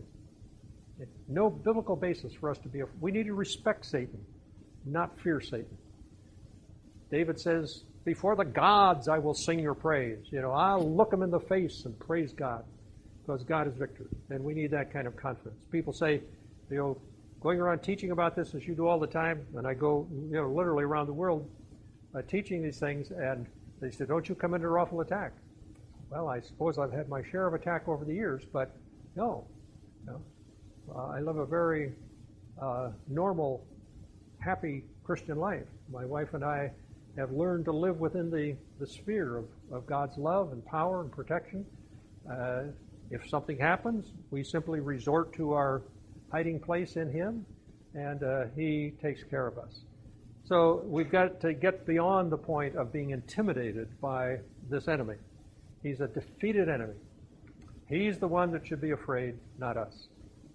No biblical basis for us to be afraid. We need to respect Satan, not fear Satan. David says, before the gods I will sing your praise. You know, I'll look them in the face and praise God. because God is victor, and we need that kind of confidence. People say, you know, going around teaching about this as you do all the time, and I go, you know, literally around the world uh, teaching these things, and they say, don't you come under awful attack? Well, I suppose I've had my share of attack over the years, but no. no. Uh, I live a very uh, normal, happy Christian life. My wife and I have learned to live within the, the sphere of, of God's love and power and protection. Uh, if something happens, we simply resort to our hiding place in Him, and uh, He takes care of us. So we've got to get beyond the point of being intimidated by this enemy. He's a defeated enemy. He's the one that should be afraid, not us.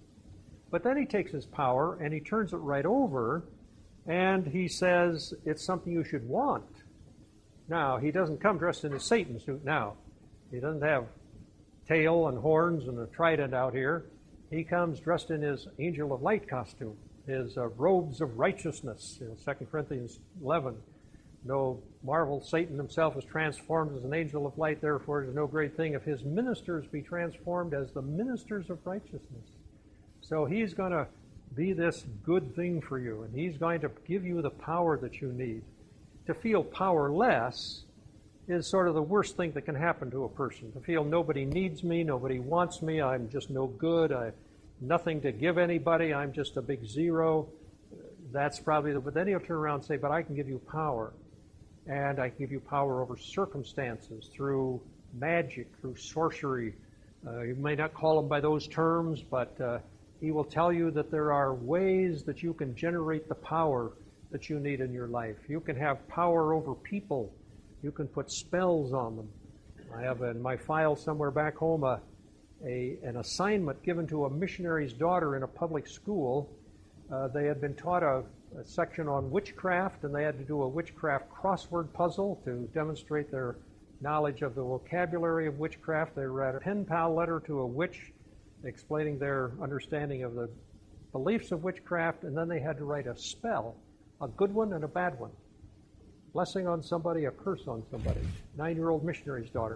But then He takes His power and He turns it right over, and He says it's something you should want. Now, He doesn't come dressed in a Satan suit now. He doesn't have tail and horns and a trident out here. He comes dressed in His angel of light costume, His uh, robes of righteousness, you know, Second Corinthians eleven. No marvel, Satan himself is transformed as an angel of light, therefore it is no great thing if his ministers be transformed as the ministers of righteousness. So he's going to be this good thing for you, and he's going to give you the power that you need. To feel powerless is sort of the worst thing that can happen to a person. To feel nobody needs me, nobody wants me, I'm just no good, I nothing to give anybody, I'm just a big zero. That's probably the, but then he'll turn around and say, but I can give you power. And I can give you power over circumstances through magic, through sorcery. Uh, you may not call them by those terms, but uh, he will tell you that there are ways that you can generate the power that you need in your life. You can have power over people. You can put spells on them. I have in my file somewhere back home a, a an assignment given to a missionary's daughter in a public school. Uh, they had been taught a, a section on witchcraft, and they had to do a witchcraft crossword puzzle to demonstrate their knowledge of the vocabulary of witchcraft. They read a pen pal letter to a witch explaining their understanding of the beliefs of witchcraft, and then they had to write a spell, a good one and a bad one. Blessing on somebody, a curse on somebody. Nine-year-old missionary's daughter.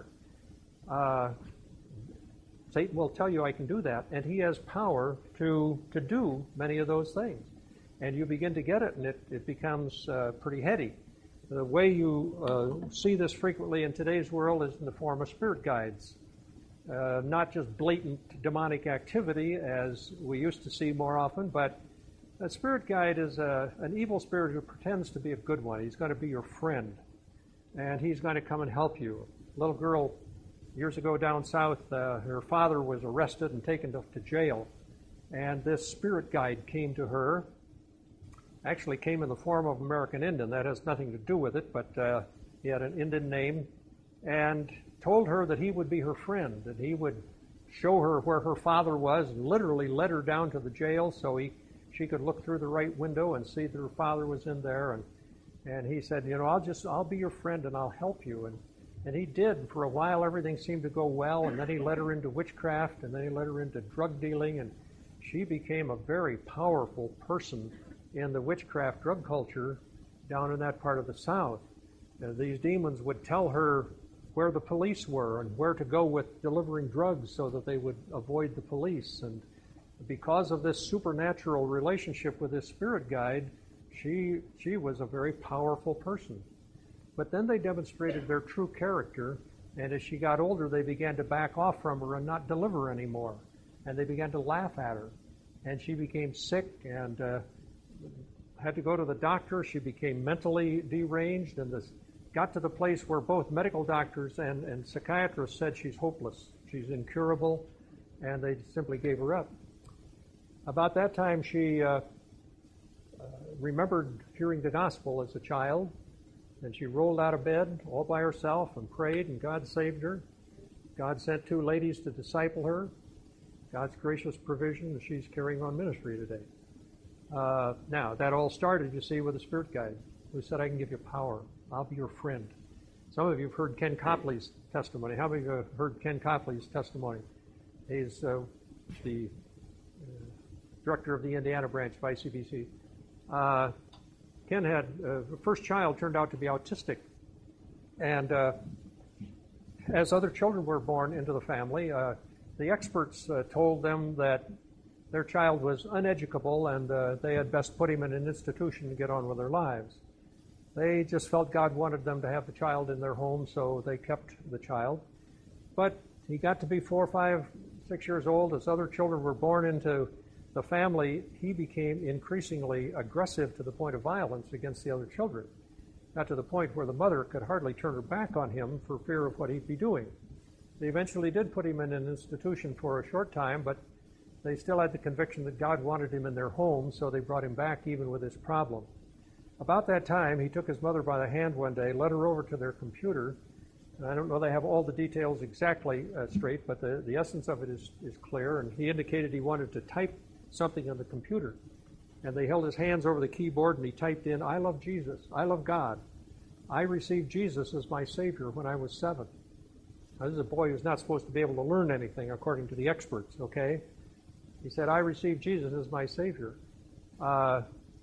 Uh, Satan will tell you I can do that, and he has power to to do many of those things. And you begin to get it, and it, it becomes uh, pretty heady. The way you uh, see this frequently in today's world is in the form of spirit guides. Uh, not just blatant demonic activity as we used to see more often, but a spirit guide is a, an evil spirit who pretends to be a good one. He's going to be your friend, and he's going to come and help you. A little girl years ago down south, uh, her father was arrested and taken to, to jail, and this spirit guide came to her. Actually came in the form of American Indian. That has nothing to do with it, but uh, he had an Indian name, and told her that he would be her friend, that he would show her where her father was, and literally led her down to the jail so he she could look through the right window and see that her father was in there. And and he said, you know, I'll just I'll be your friend and I'll help you. And and he did. For a while, everything seemed to go well, and then he led her into witchcraft, and then he led her into drug dealing, and she became a very powerful person in the witchcraft drug culture down in that part of the South. Uh, these demons would tell her where the police were and where to go with delivering drugs so that they would avoid the police. And because of this supernatural relationship with this spirit guide, she she was a very powerful person. But then they demonstrated their true character, and as she got older, they began to back off from her and not deliver anymore. And they began to laugh at her. And she became sick and uh, had to go to the doctor. She became mentally deranged, and this got to the place where both medical doctors and, and psychiatrists said she's hopeless, she's incurable, and they simply gave her up. About that time, she uh, uh, remembered hearing the gospel as a child, and she rolled out of bed all by herself and prayed, and God saved her. God sent two ladies to disciple her. God's gracious provision, and she's carrying on ministry today. Uh, now, that all started, you see, with a spirit guide who said, I can give you power. I'll be your friend. Some of you have heard Ken Copley's testimony. How many of you have heard Ken Copley's testimony? He's uh, the uh, director of the Indiana branch of I C B C. Uh, Ken had, uh, the first child turned out to be autistic. And uh, as other children were born into the family, uh, the experts uh, told them that their child was uneducable and uh, they had best put him in an institution to get on with their lives. They just felt God wanted them to have the child in their home, so they kept the child. But he got to be four, five, six years old. As other children were born into the family, he became increasingly aggressive to the point of violence against the other children. Got to the point where the mother could hardly turn her back on him for fear of what he'd be doing. They eventually did put him in an institution for a short time, but they still had the conviction that God wanted him in their home, so they brought him back even with this problem. About that time, he took his mother by the hand one day, led her over to their computer. I don't know they have all the details exactly uh, straight, but the, the essence of it is, is clear, and he indicated he wanted to type something on the computer. And they held his hands over the keyboard, and he typed in, "I love Jesus. I love God. I received Jesus as my Savior when I was seven." Now, this is a boy who's not supposed to be able to learn anything, according to the experts, okay? He said, "I received Jesus as my Savior. Uh,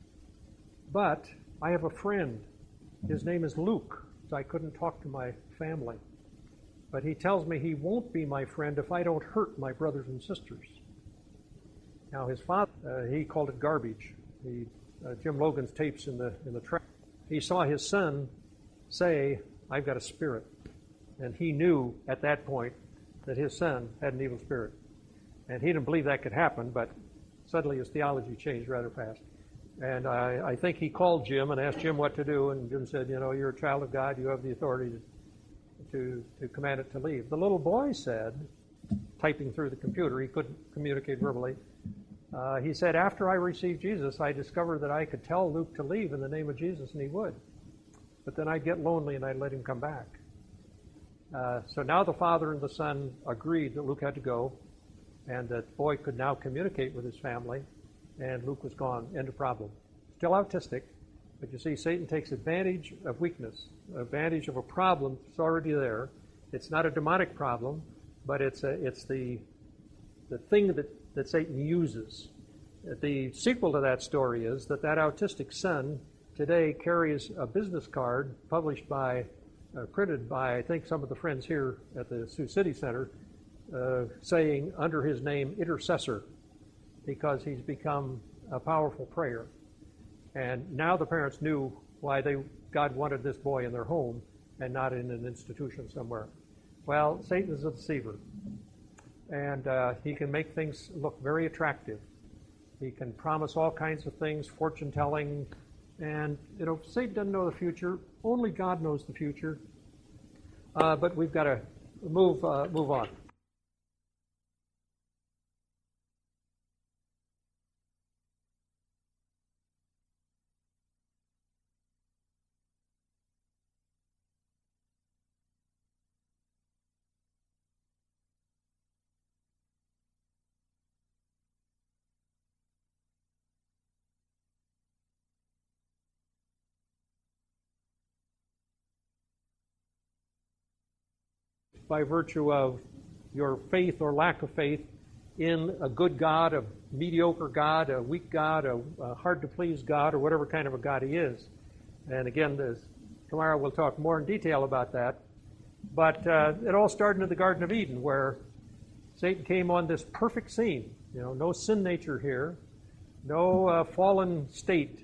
but I have a friend. His name is Luke, so I couldn't talk to my family. But he tells me he won't be my friend if I don't hurt my brothers and sisters." Now, his father, uh, he called it garbage. He, uh, Jim Logan's tapes in the in the track. He saw his son say, "I've got a spirit." And he knew at that point that his son had an evil spirit. And he didn't believe that could happen, but suddenly his theology changed rather fast. And I, I think he called Jim and asked Jim what to do, and Jim said, "You know, you're a child of God. You have the authority to, to, to command it to leave." The little boy said, typing through the computer, he couldn't communicate verbally, uh, he said, "After I received Jesus, I discovered that I could tell Luke to leave in the name of Jesus, and he would. But then I'd get lonely and I'd let him come back." Uh, so now the father and the son agreed that Luke had to go, and that the boy could now communicate with his family, and Luke was gone. End of problem. Still autistic, but you see, Satan takes advantage of weakness, advantage of a problem that's already there. It's not a demonic problem, but it's a, it's the the thing that, that Satan uses. The sequel to that story is that that autistic son today carries a business card published by, uh, printed by, I think, some of the friends here at the Sioux City Center, uh, saying under his name, Intercessor, because he's become a powerful prayer. And now the parents knew why they God wanted this boy in their home and not in an institution somewhere. Well, Satan is a deceiver. And uh, he can make things look very attractive. He can promise all kinds of things, fortune telling, and you know, Satan doesn't know the future. Only God knows the future. Uh, but we've got to move uh, move on. By virtue of your faith or lack of faith in a good God, a mediocre God, a weak God, a, a hard-to-please God, or whatever kind of a God he is. And again, this, tomorrow we'll talk more in detail about that. But uh, it all started in the Garden of Eden, where Satan came on this perfect scene. You know, no sin nature here, no uh, fallen state.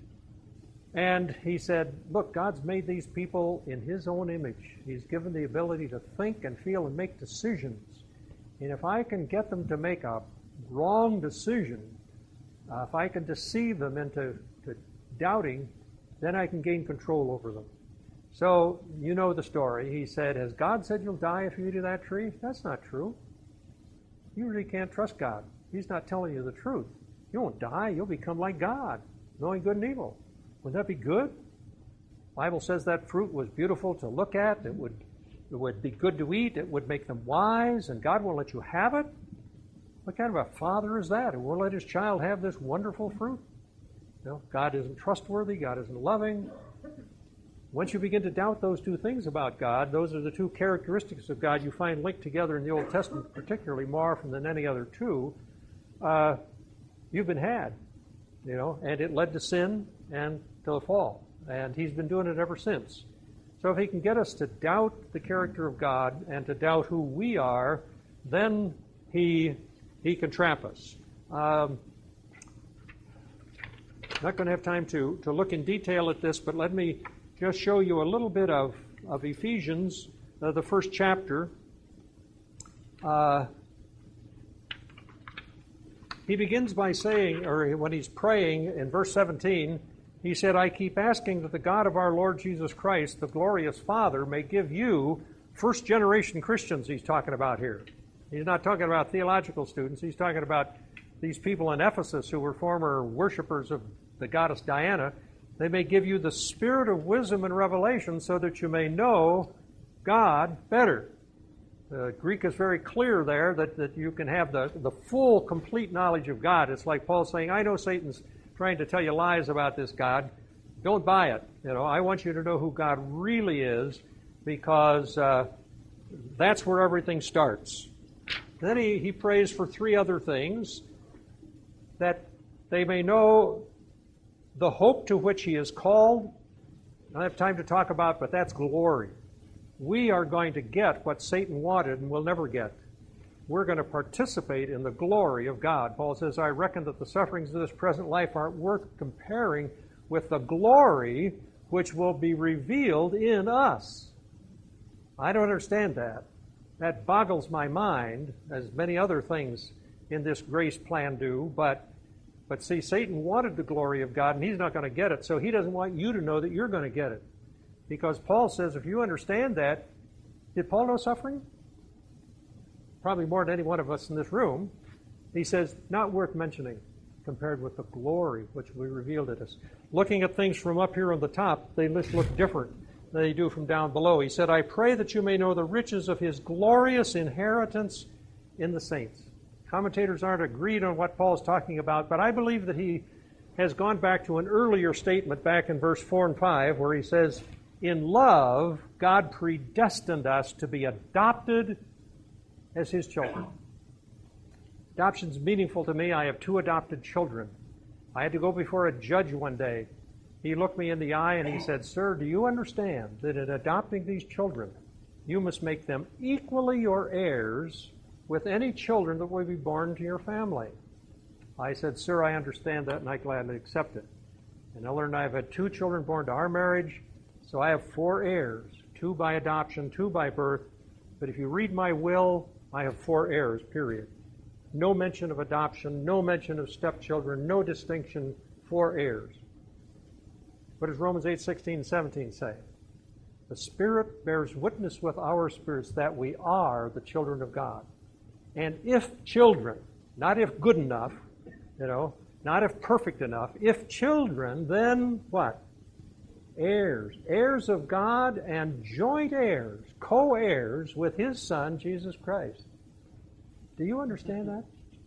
And he said, look, God's made these people in his own image. He's given the ability to think and feel and make decisions. And if I can get them to make a wrong decision, uh, if I can deceive them into to doubting, then I can gain control over them. So, you know the story. He said, has God said you'll die if you eat of that tree? That's not true. You really can't trust God. He's not telling you the truth. You won't die. You'll become like God, knowing good and evil. Wouldn't that be good? The Bible says that fruit was beautiful to look at. It would, it would be good to eat. It would make them wise, and God won't let you have it. What kind of a father is that who won't let his child have this wonderful fruit? You know, God isn't trustworthy. God isn't loving. Once you begin to doubt those two things about God, those are the two characteristics of God you find linked together in the Old Testament, particularly more often than any other two. Uh, you've been had, you know, and it led to sin and to the fall. And he's been doing it ever since. So if he can get us to doubt the character of God and to doubt who we are, then he, he can trap us. Um, not going to have time to, to look in detail at this, but let me just show you a little bit of, of Ephesians, uh, the first chapter. Uh, he begins by saying, or when he's praying in verse seventeen, he said, I keep asking that the God of our Lord Jesus Christ, the glorious Father, may give you, first generation Christians he's talking about here. He's not talking about theological students. He's talking about these people in Ephesus who were former worshipers of the goddess Diana. They may give you the spirit of wisdom and revelation so that you may know God better. The Greek is very clear there that, that you can have the, the full, complete knowledge of God. It's like Paul saying, I know Satan's trying to tell you lies about this God. Don't buy it. You know, I want you to know who God really is, because uh, that's where everything starts. Then he, he prays for three other things: that they may know the hope to which he is called. I don't have time to talk about, but that's glory. We are going to get what Satan wanted and will never get. We're going to participate in the glory of God. Paul says, I reckon that the sufferings of this present life aren't worth comparing with the glory which will be revealed in us. I don't understand that. That boggles my mind, as many other things in this grace plan do. But, but see, Satan wanted the glory of God, and he's not going to get it, so he doesn't want you to know that you're going to get it. Because Paul says, if you understand that, did Paul know suffering? Probably more than any one of us in this room. He says, not worth mentioning compared with the glory which we revealed at us. Looking at things from up here on the top, they just look different than they do from down below. He said, I pray that you may know the riches of his glorious inheritance in the saints. Commentators aren't agreed on what Paul's talking about, but I believe that he has gone back to an earlier statement back in verse four and five where he says, in love, God predestined us to be adopted as his children. Adoption's meaningful to me. I have two adopted children. I had to go before a judge one day. He looked me in the eye and he said, sir, do you understand that in adopting these children, you must make them equally your heirs with any children that will be born to your family? I said, sir, I understand that, and I gladly accept it. And Ellen and I have had two children born to our marriage, so I have four heirs, two by adoption, two by birth. But if you read my will, I have four heirs, period. No mention of adoption, no mention of stepchildren, no distinction, four heirs. What does Romans eight, sixteen, and seventeen say? The Spirit bears witness with our spirits that we are the children of God. And if children, not if good enough, you know, not if perfect enough, if children, then what? Heirs. Heirs of God and joint heirs, co-heirs with his Son, Jesus Christ. Do you understand that?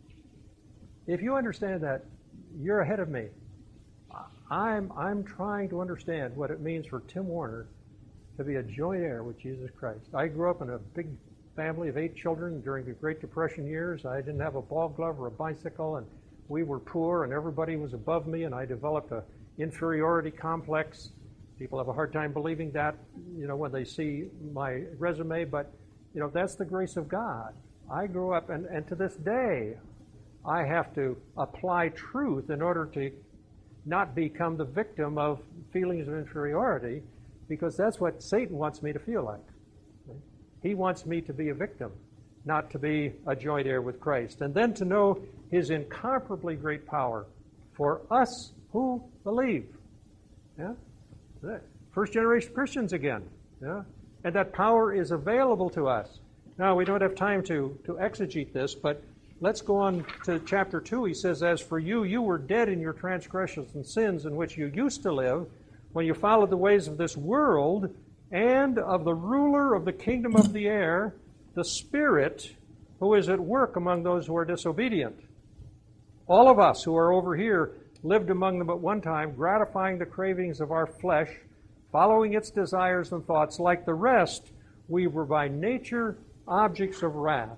If you understand that, you're ahead of me. I'm, I'm trying to understand what it means for Tim Warner to be a joint heir with Jesus Christ. I grew up in a big family of eight children during the Great Depression years. I didn't have a ball glove or a bicycle, and we were poor, and everybody was above me, and I developed an inferiority complex. People have a hard time believing that, you know, when they see my resume, but, you know, that's the grace of God. I grew up, and, and to this day, I have to apply truth in order to not become the victim of feelings of inferiority, because that's what Satan wants me to feel like. He wants me to be a victim, not to be a joint heir with Christ. And then to know his incomparably great power for us who believe. Yeah? First generation Christians again. Yeah? And that power is available to us. Now, we don't have time to, to exegete this, but let's go on to chapter two. He says, as for you, you were dead in your transgressions and sins in which you used to live when you followed the ways of this world and of the ruler of the kingdom of the air, the Spirit, who is at work among those who are disobedient. All of us who are over here lived among them at one time, gratifying the cravings of our flesh, following its desires and thoughts. Like the rest, we were by nature objects of wrath.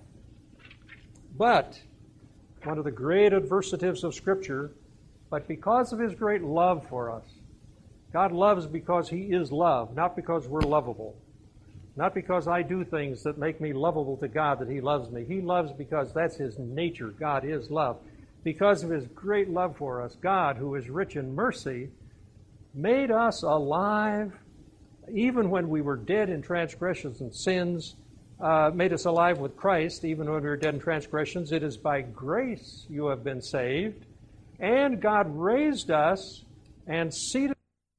But, one of the great adversatives of Scripture, but because of his great love for us, God loves because he is love, not because we're lovable. Not because I do things that make me lovable to God that He loves me. He loves because that's His nature. God is love. Because of His great love for us, God, who is rich in mercy, made us alive even when we were dead in transgressions and sins, uh, made us alive with Christ even when we were dead in transgressions. It is by grace you have been saved. And God raised us and seated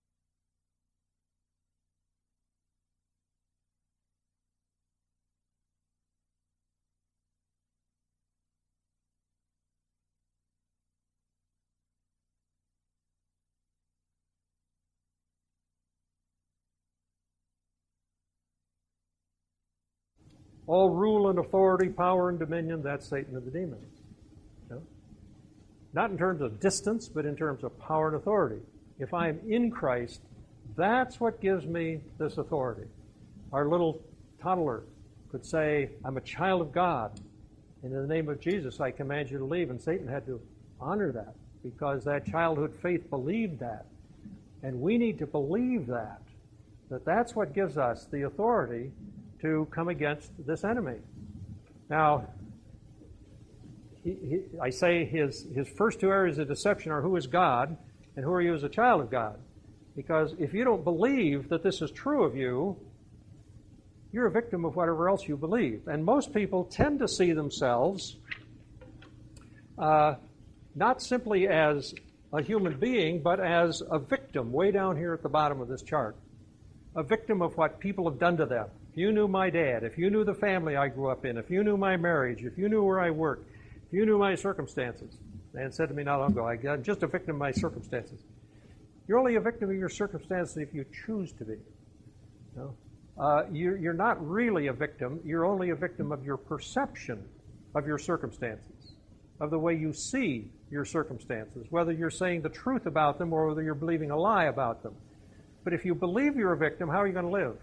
all rule and authority, power and dominion. That's Satan and the demons. You know? Not in terms of distance, but in terms of power and authority. If I am in Christ, that's what gives me this authority. Our little toddler could say, I'm a child of God, and in the name of Jesus I command you to leave. And Satan had to honor that because that childhood faith believed that. And we need to believe that, that that's what gives us the authority to come against this enemy. Now, he, he, I say his, his first two areas of deception are who is God and who are you as a child of God. Because if you don't believe that this is true of you, you're a victim of whatever else you believe. And most people tend to see themselves uh, not simply as a human being, but as a victim way down here at the bottom of this chart. A victim of what people have done to them. If you knew my dad, if you knew the family I grew up in, if you knew my marriage, if you knew where I worked, if you knew my circumstances. Dan said to me not long ago, I'm just a victim of my circumstances. You're only a victim of your circumstances if you choose to be. You know? uh, you're, you're not really a victim. You're only a victim of your perception of your circumstances, of the way you see your circumstances, whether you're saying the truth about them or whether you're believing a lie about them. But if you believe you're a victim, how are you going to live?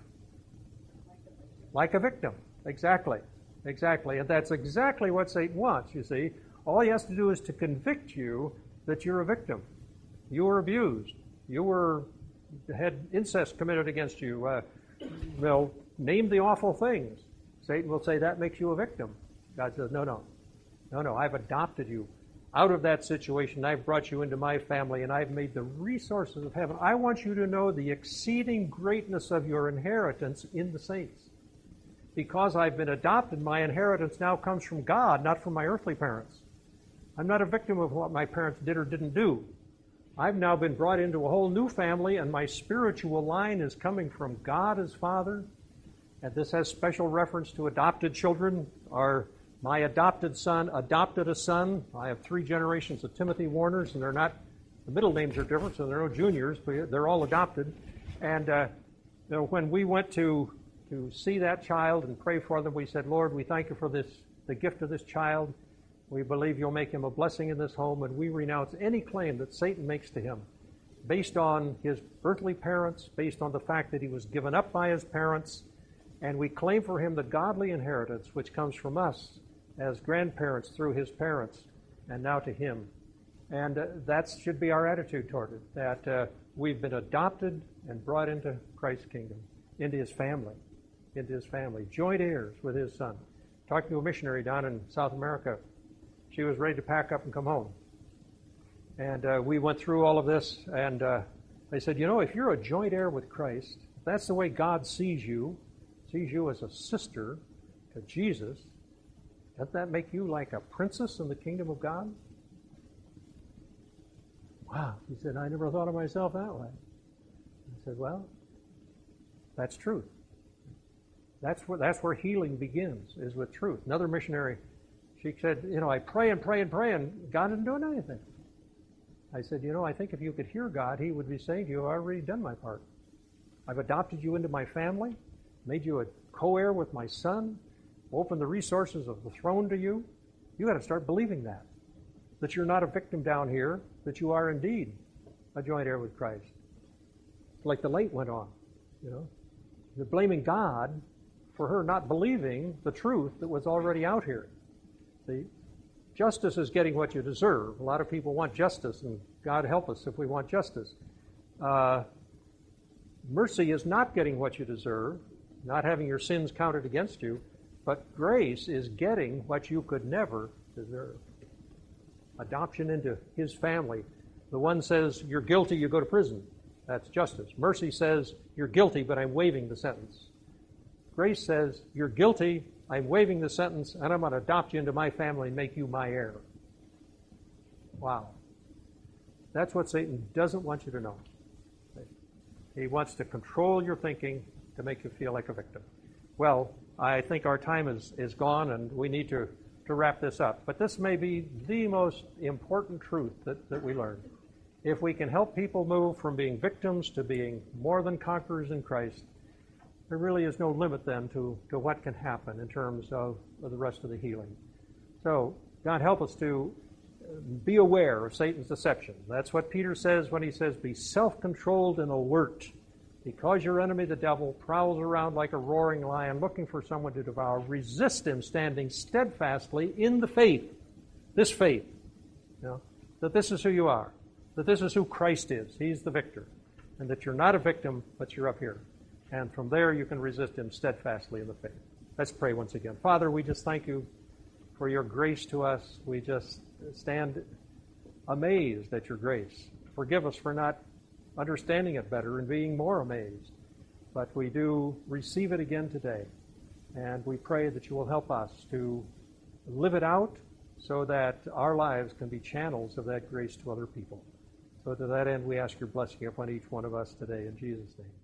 Like a victim. Exactly. Exactly. And that's exactly what Satan wants, you see. All he has to do is to convict you that you're a victim. You were abused. You were had incest committed against you. Uh, well, name the awful things. Satan will say that makes you a victim. God says, no, no. No, no. I've adopted you out of that situation. I've brought you into my family, and I've made the resources of heaven. I want you to know the exceeding greatness of your inheritance in the saints. Because I've been adopted, my inheritance now comes from God, not from my earthly parents. I'm not a victim of what my parents did or didn't do. I've now been brought into a whole new family, and my spiritual line is coming from God as Father. And this has special reference to adopted children. Our, my adopted son adopted a son. I have three generations of Timothy Warners, and they're not, the middle names are different, so there are no juniors, but they're all adopted. And uh, you know, when we went to to see that child and pray for them, we said, Lord, we thank you for this, the gift of this child. We believe you'll make him a blessing in this home, and we renounce any claim that Satan makes to him based on his earthly parents, based on the fact that he was given up by his parents, and we claim for him the godly inheritance which comes from us as grandparents through his parents, and now to him. And uh, that should be our attitude toward it, that uh, we've been adopted and brought into Christ's kingdom, into his family. into his family, joint heirs with his son. Talked to a missionary down in South America. She was ready to pack up and come home. And uh, we went through all of this, and uh, they said, you know, if you're a joint heir with Christ, if that's the way God sees you, sees you as a sister to Jesus, doesn't that make you like a princess in the kingdom of God? Wow. He said, I never thought of myself that way. I said, well, that's truth. That's where, that's where healing begins, is with truth. Another missionary, she said, you know, I pray and pray and pray, and God isn't doing anything. I said, you know, I think if you could hear God, he would be saying to you, I've already done my part. I've adopted you into my family, made you a co-heir with my son, opened the resources of the throne to you. You got to start believing that, that you're not a victim down here, that you are indeed a joint heir with Christ. Like the late went on, you know. You're blaming God for her not believing the truth that was already out here. See, justice is getting what you deserve. A lot of people want justice, and God help us if we want justice. Uh, mercy is not getting what you deserve. not having your sins counted against you, but grace is getting what you could never deserve. Adoption into his family. The one says, you're guilty, you go to prison. That's justice. Mercy says, you're guilty, but I'm waiving the sentence. Grace says, you're guilty, I'm waiving the sentence, and I'm going to adopt you into my family and make you my heir. Wow. That's what Satan doesn't want you to know. He wants to control your thinking to make you feel like a victim. Well, I think our time is, is gone, and we need to, to wrap this up. But this may be the most important truth that, that we learn. If we can help people move from being victims to being more than conquerors in Christ, there really is no limit then to, to what can happen in terms of, of the rest of the healing. So, God help us to be aware of Satan's deception. That's what Peter says when he says, be self-controlled and alert, because your enemy, the devil, prowls around like a roaring lion looking for someone to devour. Resist him, standing steadfastly in the faith, this faith, you know, that this is who you are, that this is who Christ is. He's the victor, and that you're not a victim, but you're up here. And from there, you can resist him steadfastly in the faith. Let's pray once again. Father, we just thank you for your grace to us. We just stand amazed at your grace. Forgive us for not understanding it better and being more amazed. But we do receive it again today. And we pray that you will help us to live it out so that our lives can be channels of that grace to other people. So to that end, we ask your blessing upon each one of us today in Jesus' name.